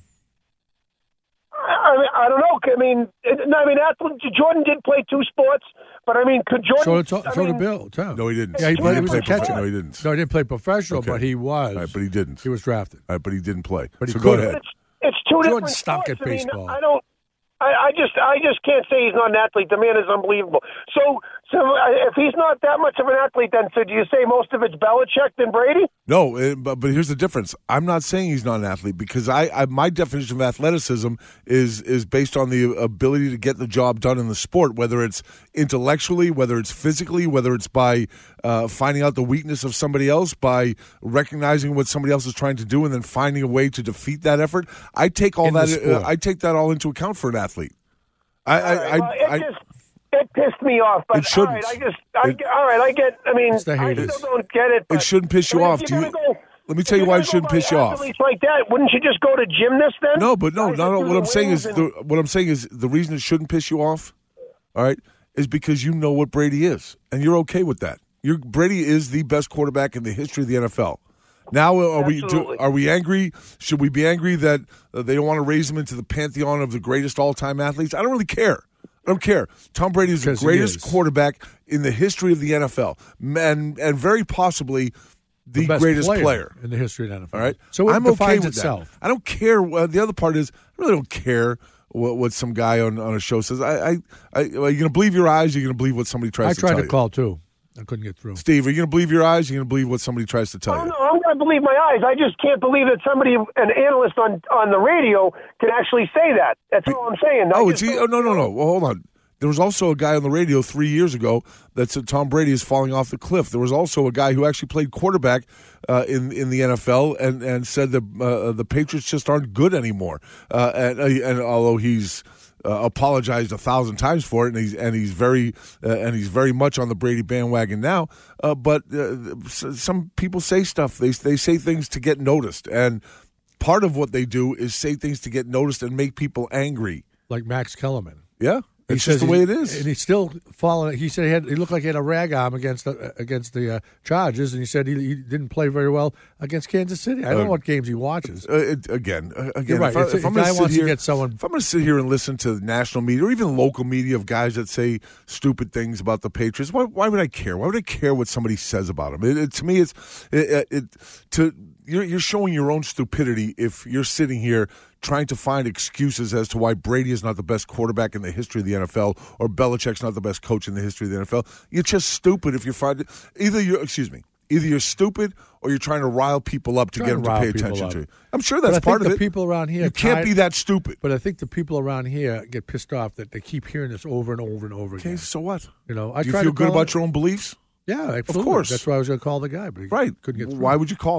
I, mean, I don't know. I mean, it, no, I mean, athlete, Jordan did play two sports, but I mean, could Jordan? So did, so I did mean, Bill, too. No, he didn't. Yeah, he, played, he didn't was play a catcher. professional. No, he didn't. No, he didn't play professional, Okay. but he was. All right, but he didn't. He was drafted. All right, but he didn't play. But he so go could have. ahead. It's, it's two Jordan different stunk sports. at I mean, baseball. I don't. I, I just, I just can't say he's not an athlete. The man is unbelievable. So, so uh, if he's not that much of an athlete, then so do you say most of it's Belichick than Brady? No, uh, but, but here's the difference. I'm not saying he's not an athlete because I, I my definition of athleticism is is based on the ability to get the job done in the sport, whether it's intellectually, whether it's physically, whether it's by uh, finding out the weakness of somebody else, by recognizing what somebody else is trying to do, and then finding a way to defeat that effort. I take all In the that. sport. Uh, I take that all into account for an athlete. I, I, All right, I, well, it I, just it pissed me off. But It shouldn't. All right, I just, I, It- all right, I get. I mean, It's the I haters. still don't get it. But, it shouldn't piss you I mean, off. if Do you're you? gonna go- Let me if tell you you're why gonna it shouldn't go by piss you off. athletes like that, wouldn't you just go to gymnasts then? No, but no, Guys no, that no. do What the I'm saying is wings the, what I'm saying is the reason it shouldn't piss you off, all right, is because you know what Brady is, and you're okay with that. You're, Brady is the best quarterback in the history of the N F L. Now, are we do, Absolutely. are we angry? Should we be angry that uh, they don't want to raise him into the pantheon of the greatest all time athletes? I don't really care. I don't care. Tom Brady is the Because he greatest is. quarterback in the history of the N F L, and and very possibly the, best greatest player, player. in the history of the N F L. All right, So it I'm okay defines with itself. that. I don't care. Uh, the other part is, I really don't care what, what some guy on, on a show says. I, I, I, are you going to believe your eyes? Or are you going to believe what somebody tries I to tried tell to you? call, too. I couldn't get through. Steve, are you going to believe your eyes? Or are you going to believe what somebody tries to tell Oh, you? no, I'm going to believe my eyes. I just can't believe that somebody, an analyst on on the radio, can actually say that. That's all I'm saying. I Oh, just it's he, don't- oh no, no, no. Well, hold on. There was also a guy on the radio three years ago that said Tom Brady is falling off the cliff. There was also a guy who actually played quarterback uh, in in the N F L and, and said that uh, the Patriots just aren't good anymore. Uh, and, and although he's uh, apologized a thousand times for it, and he's and he's very uh, and he's very much on the Brady bandwagon now. Uh, but uh, s- some people say stuff. They they say things to get noticed, and part of what they do is say things to get noticed and make people angry. Like Max Kellerman. Yeah. He It's just says the way he- it is. and he's still following. He said he, had, he looked like he had a rag arm against the, against the uh, Chargers, and he said he, he didn't play very well against Kansas City. I don't Uh, know what games he watches. Uh, it, again, uh, again, You're right. if, I, It's a- if I'm a guy going to sit wants to here, get someone- if I'm going to sit here and listen to national media or even local media of guys that say stupid things about the Patriots, why, why would I care? Why would I care what somebody says about them? It, it, to me, it's it, it to you're, you're showing your own stupidity if you're sitting here trying to find excuses as to why Brady is not the best quarterback in the history of the N F L or Belichick's not the best coach in the history of the N F L. You're just stupid if you're finding either you're excuse me. Either you're stupid or you're trying to rile people up to Trying get them to rile pay people attention up. to you. I'm sure But that's I part think of the it. people around here You can't tired- be that stupid. But I think the people around here get pissed off that they keep hearing this over and over and over Okay, again. so what? You know, I Do you tried feel to good call about him- your own beliefs? Yeah, absolutely. Of course. That's why I was going to call the guy, but he Right. couldn't get through. Why would you call him?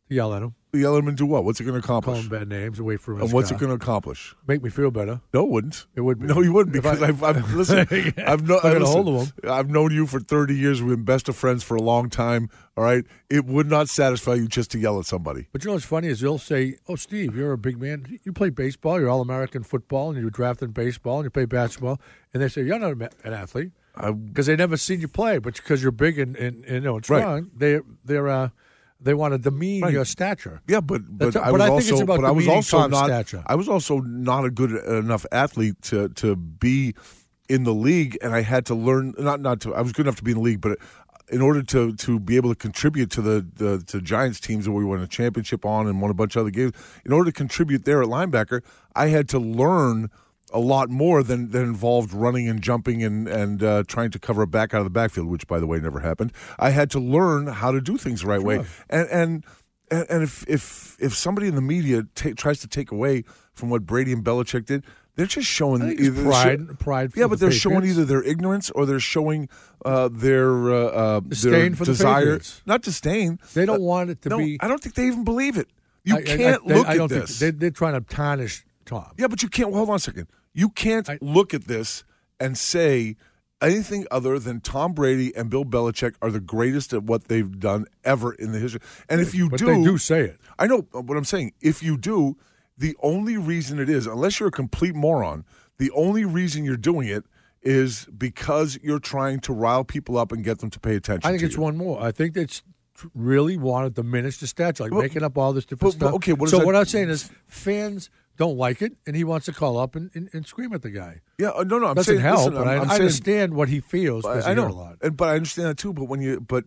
to yell at him. Yell at him and do what? What's it going to Call accomplish? him bad names and wait for him. in And his what's car. it going to accomplish? Make me feel better. No, it wouldn't. It would be. No, you wouldn't If because I- I've, I've listen. I've known. I got a listen, hold of him. I've known you for thirty years. We've been best of friends for a long time. All right, it would not satisfy you just to yell at somebody. But you know what's funny is they'll say, "Oh, Steve, you're a big man. You play baseball. You're All-American football, and you were drafted in baseball, and you play basketball." And they say, "You're not a ma- an athlete because they never seen you play, but because you're big and, and, and you know, Right. strong, they they're uh, they want to demean Right. your stature." Yeah, but but That's- I but was I think also it's about but I was demeaning also Tom's not stature. I was also not a good enough athlete to to be in the league, and I had to learn not not to. I was good enough to be in the league, but in order to to be able to contribute to the the to Giants teams that we won a championship on and won a bunch of other games, in order to contribute there at linebacker, I had to learn a lot more than, than involved running and jumping and and uh, trying to cover a back out of the backfield, which by the way never happened. I had to learn how to do things the right Sure. way, and and. And, and if if if somebody in the media ta tries to take away from what Brady and Belichick did, they're just showing I think it's either pride- show- pride for yeah, but the they're showing Patriots. either their ignorance or they're showing uh, their uh, uh, Disdain their for the desire. Patriots. Not disdain. They don't Uh, want it to no, be. I don't think they even believe it. You I- I- can't I, they- look I at don't this. Think, they, they're trying to tarnish Tom. Yeah, but you can't. Well, hold on a second. You can't look at this and say anything other than Tom Brady and Bill Belichick are the greatest at what they've done ever in the history. And if you But do, they do say it. I know what I'm saying. If you do, the only reason it is, unless you're a complete moron, the only reason you're doing it is because you're trying to rile people up and get them to pay attention. I think to it's you. one more. I think it's really want to diminish the stats, like Well, making up all this different but- but stuff. okay, what does so that- what I'm saying is fans don't like it, and he wants to call up and, and, and scream at the guy. Yeah, uh, no, no, I'm Doesn't saying, help, listen, but I'm- I, I'm I saying- understand what he feels because I, I he know, heard a lot. and but I understand that too. But when you, but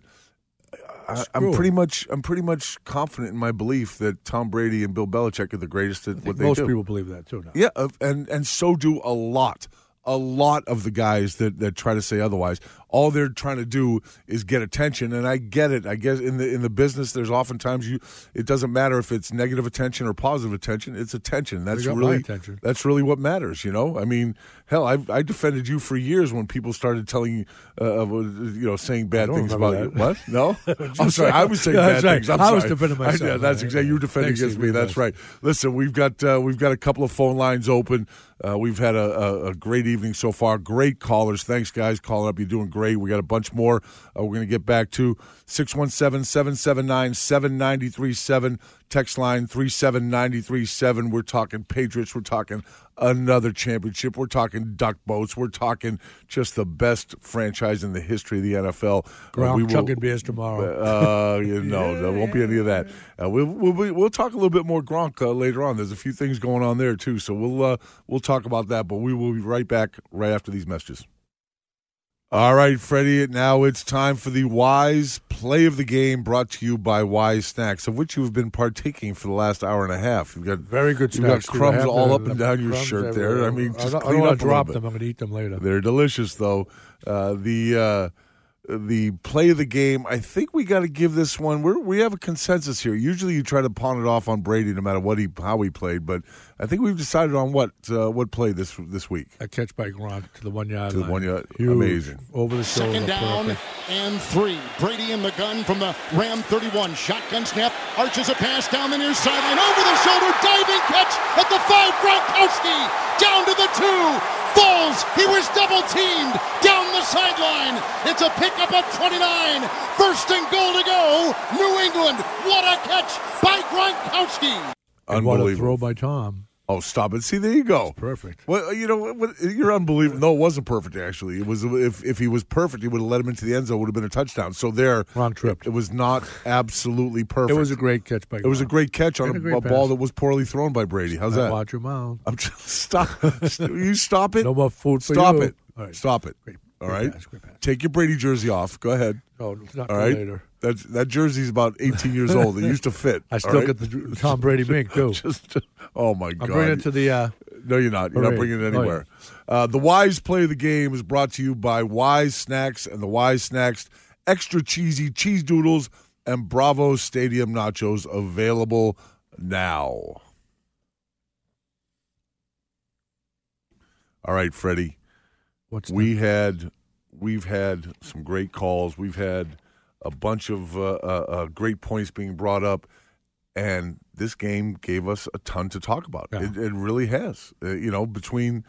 I, Screw I'm him. pretty much, I'm pretty much confident in my belief that Tom Brady and Bill Belichick are the greatest at what they Most do. people believe that too now. Yeah, uh, and and so do a lot, a lot of the guys that, that try to say otherwise. All they're trying to do is get attention, and I get it. I guess in the in the business, there's oftentimes you. It doesn't matter if it's negative attention or positive attention. It's attention. That's got my really attention. that's really what matters. You know, I mean, hell, I I defended you for years when people started telling you, uh, you know, saying bad don't things about remember you. that. What? No, What'd I'm you sorry. say? I was saying Yeah, bad that's right. things. I'm I was sorry. defending myself. I, yeah, that's Yeah, exactly. You defending Thanks, against Steve. me. That's right. Listen, we've got uh, we've got a couple of phone lines open. Uh, we've had a, a, a great evening so far. Great callers. Thanks, guys. Calling up. You're doing great. We got a bunch more. Uh, we're going to get back to six one seven, seven seven nine, seven nine three seven. Text line three seven nine three seven. We're talking Patriots. We're talking another championship. We're talking duck boats. We're talking just the best franchise in the history of the N F L. Ground we will- chugging beers tomorrow. Uh, you know, there won't be any of that. Uh, we'll, we'll be- we'll talk a little bit more Gronk uh, later on. There's a few things going on there too, so we'll uh, we'll talk about that. But we will be right back right after these messages. All right, Freddie, now it's time for the Wise Play of the Game, brought to you by Wise Snacks, of which you've been partaking for the last hour and a half. You've got Very good You've snacks, got Steve. I crumbs have all the- up and the down your crumbs shirt everywhere. there. I mean, I just don't, I clean don't up want a to drop little bit. them. I'm going to eat them later. They're delicious, though. Uh, the uh, the play of the game, I think we got to give this one. We're, we have a consensus here. Usually, you try to pawn it off on Brady, no matter what he how he played. But I think we've decided on what uh, what play this this week. A catch by Gronk to the one yard To the line. one yard, Huge. amazing. Over the shoulder. Second down perfect. and three. Brady in the gun from the Ram thirty-one. Shotgun snap. Arches a pass down the near sideline. Over the shoulder. Diving catch at the five. Gronkowski down to the two. Falls. He was double teamed down the sideline. It's a pickup at twenty-nine. First and goal to go. New England. What a catch by Gronkowski. And what a Unbelievable. throw by Tom. Oh, stop it! See, there you go. Perfect. Well, you know what? You're unbelievable. No, it wasn't perfect. Actually, it was. If if he was perfect, he would have led him into the end zone. Would have been a touchdown. So there, Wrong trip. It was not absolutely perfect. It was a great catch by Gronk. It was a great catch on And a, a great a ball pass. that was poorly thrown by Brady. How's Now that? Watch your mouth. I'm just stop. You stop it. No more food for Stop you. it. All right. Stop it. Great. All Great right. pass, great pass. Take your Brady jersey off. Go ahead. No, it's not All till right. later. That's that jersey's about eighteen years old. It used to fit. I all still right? get the Tom Brady mink, too. Just, oh my I'm God! bringing it to the. Uh, No, you're not. You're not Parade. bringing it Oh, yeah. anywhere. uh, the Wise Play of the Game is brought to you by Wise Snacks and the Wise Snacks Extra Cheesy Cheese Doodles and Bravo Stadium Nachos, available now. All right, Freddie. What's we had we've had some great calls. We've had a bunch of uh, uh, uh, great points being brought up. And this game gave us a ton to talk about. Yeah. It, it really has. Uh, you know, between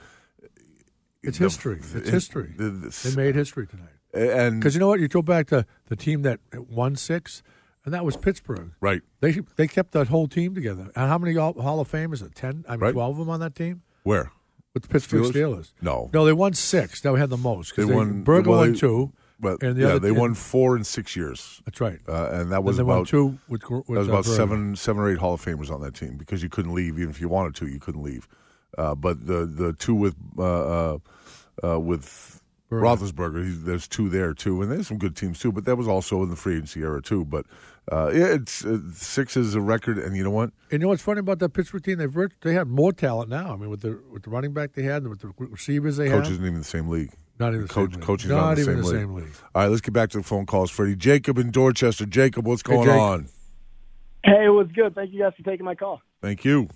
It's the- history. It's it- history. the- the- They made history tonight. And because you know what, you go back to the team that won six, and that was Pittsburgh. Right. They they kept that whole team together. And how many Hall Hall of Famers? Are ten? I mean, Right. twelve of them on that team Where? with the Pittsburgh Steelers? Steelers. No. no, they won six. That had the most. 'cause They won. Berger well, won they- two. But and the yeah, other they team- won four in six years. That's right. Uh, and that Then was they won about two with, Gr- with that was uh, about Berger. seven, seven or eight Hall of Famers on that team because you couldn't leave even if you wanted to. You couldn't leave. Uh, but the the two with uh, uh, uh, with Berger. Roethlisberger, he's, there's two there too, and there's some good teams too. But that was also in the free agency era too. But uh, yeah, it's uh, six is a record, and you know what? And you know what's funny about that Pittsburgh team? They've re- they have more talent now. I mean, with the with the running back they had, and with the receivers they Coach had. isn't even in the same league. Not even the Coach, same league. Coaching's Not not, in the even same, the league. same league. All right, let's get back to the phone calls, Freddie. Jacob in Dorchester. Jacob, what's Hey, going Jake. on? Hey, it was good. Thank you guys for taking my call. Thank you.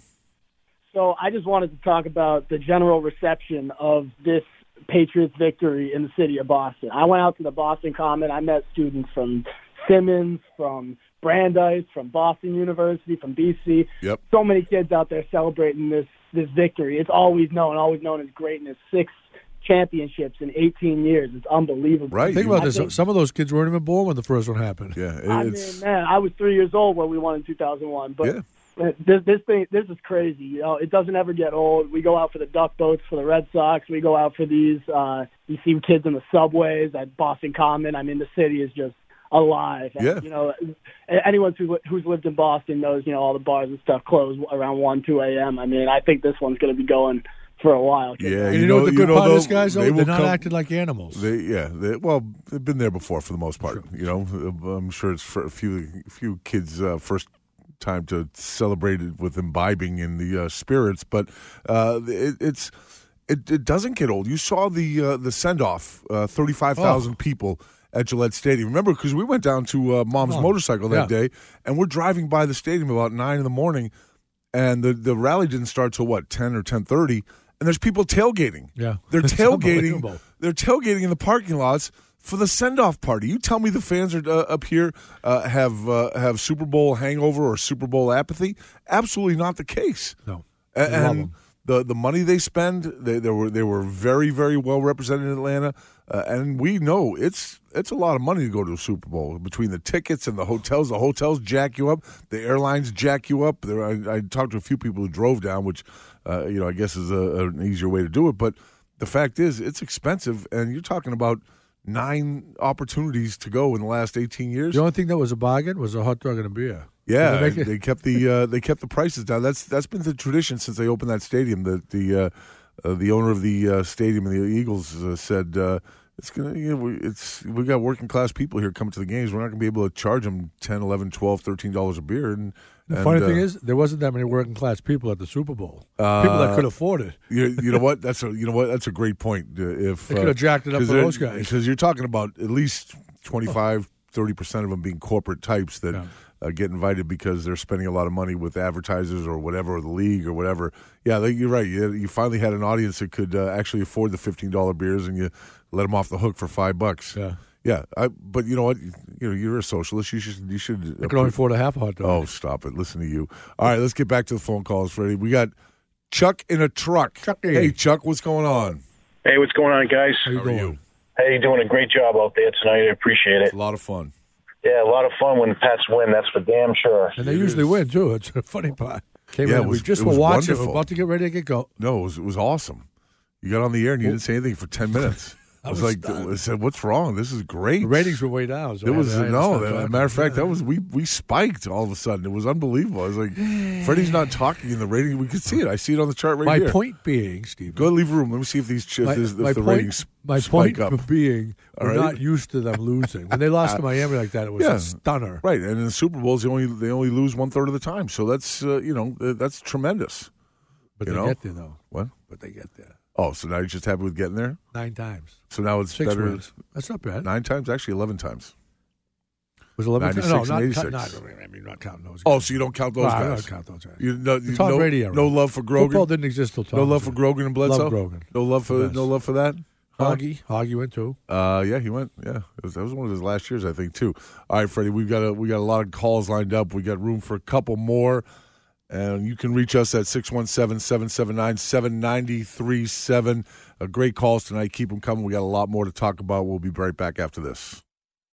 So I just wanted to talk about the general reception of this Patriots victory in the city of Boston. I went out to the Boston Common. I met students from Simmons, from Brandeis, from Boston University, from B C. Yep. So many kids out there celebrating this this victory. It's always known, always known as greatness. Six championships in eighteen years. It's unbelievable. Think about I this. think- Some of those kids weren't even born when the first one happened. Yeah, I mean, man, I was three years old when we won in two thousand one. But Yeah. this this thing, this is crazy. You know, it doesn't ever get old. We go out for the duck boats for the Red Sox. We go out for these. Uh, you see kids in the subways at Boston Common. I mean, the city is just alive. And, Yeah. You know, anyone who, who's lived in Boston knows. You know, all the bars and stuff close around one, two a.m. I mean, I think this one's going to be going for a while. Yeah, And you, know, what the good know, part of this, though, guys? Though? they They're will not come- acting like animals. They, yeah, they, well, they've been there before for the most part. You know, I'm sure it's for a few few kids' uh, first time to celebrate it with imbibing in the uh, spirits, but uh, it, it's it, it doesn't get old. You saw the uh, the send off, uh, thirty-five thousand Oh. people at Gillette Stadium. Remember, because we went down to uh, Mom's Oh, motorcycle that yeah. day, and we're driving by the stadium about nine in the morning, and the the rally didn't start till what ten or ten thirty. And there's people tailgating. Yeah. They're It's tailgating. unbelievable. They're tailgating in the parking lots for the send-off party. You tell me the fans are uh, up here uh, have uh, have Super Bowl hangover or Super Bowl apathy? Absolutely not the case. No. A- They love And, 'em. the the money they spend, they, they were they were very very well represented in Atlanta, uh, and we know it's it's a lot of money to go to a Super Bowl between the tickets and the hotels. The hotels jack you up. The airlines jack you up. There, I, I talked to a few people who drove down, which uh, you know I guess is a, an easier way to do it. But the fact is, it's expensive, and you're talking about nine opportunities to go in the last eighteen years. The only thing that was a bargain was a hot dog and a beer. Yeah, Did they make it- they kept the uh, they kept the prices down. That's that's been the tradition since they opened that stadium. The the uh, uh, the owner of the uh, stadium and the Eagles uh, said uh, it's gonna you know, we, it's we got working class people here coming to the games. We're not gonna be able to charge them ten, eleven, twelve, thirteen dollars a beer. And The and, funny uh, thing is, there wasn't that many working class people at the Super Bowl. people that uh, could afford it. You, you know what? That's a you know what? That's a great point. Uh, If They could have jacked it up for those guys. because you're talking about at least twenty-five, thirty percent of them being corporate types that uh, get invited because they're spending a lot of money with advertisers or whatever, or the league or whatever. Yeah, they, you're right. You, you finally had an audience that could uh, actually afford the fifteen dollar beers, and you let them off the hook for five bucks. Yeah. Yeah, I, but you know what? You know, you're a socialist. You should. You should. They could only afford a half a hot dog. Oh, stop it! Listen to you. All right, let's get back to the phone calls, Freddie. We got Chuck in a truck. Chucky. Hey, Chuck, what's going on? Hey, what's going on, guys? How you doing? Hey, you're doing a great job out there tonight. I appreciate it. A lot of fun. Yeah, a lot of fun when Pats win. That's for damn sure. And they usually win, too. It's a funny part. Came Yeah, in, it we was- just it were was watching. wonderful. We're about to get ready to get go. No, it was, it was awesome. You got on the air and you didn't say anything for ten minutes. I I was, was like, stunned. I said, "What's wrong? This is great." The ratings were way down. So It I was had to- I had to no. stop As a talking. matter of fact, that was we we spiked all of a sudden. It was unbelievable. I was like, Freddie's not talking in the rating. We could see it. I see it on the chart right My here. point being, Steve. Go leave room. Let me see if these if, My, this, if my the point, ratings my spike point up. being, All we're right? not used to them losing. When they lost to Miami like that, it was Yeah. a stunner. Right, and in the Super Bowls, they only they only lose one third of the time. So that's uh, you know uh, that's tremendous. But you they know? get there, though. What? But they get there. Oh, so now you're just happy with getting there? Nine times. So now it's Six better. wins. That's not bad. Nine times, actually, eleven times. Was it eleven times? ninety-six No, and not, eighty-six. not, I mean, not counting those guys. Oh, so you don't count those No, I guys? don't count those guys. You, no, The you, Tom no, Brady era. no love for Grogan. Football didn't exist till Tom No was love for there. Grogan and Bledsoe. Love Grogan. No love for The best. no love for that. Hoggy, Hoggy went too. Uh, yeah, he went. Yeah, it was, that was one of his last years, I think, too. All right, Freddie, we've got a we got a lot of calls lined up. We got room for a couple more, and you can reach us at six one seven, seven seven nine, seven nine three seven. Uh, great calls tonight. Keep them coming. We got a lot more to talk about. We'll be right back after this.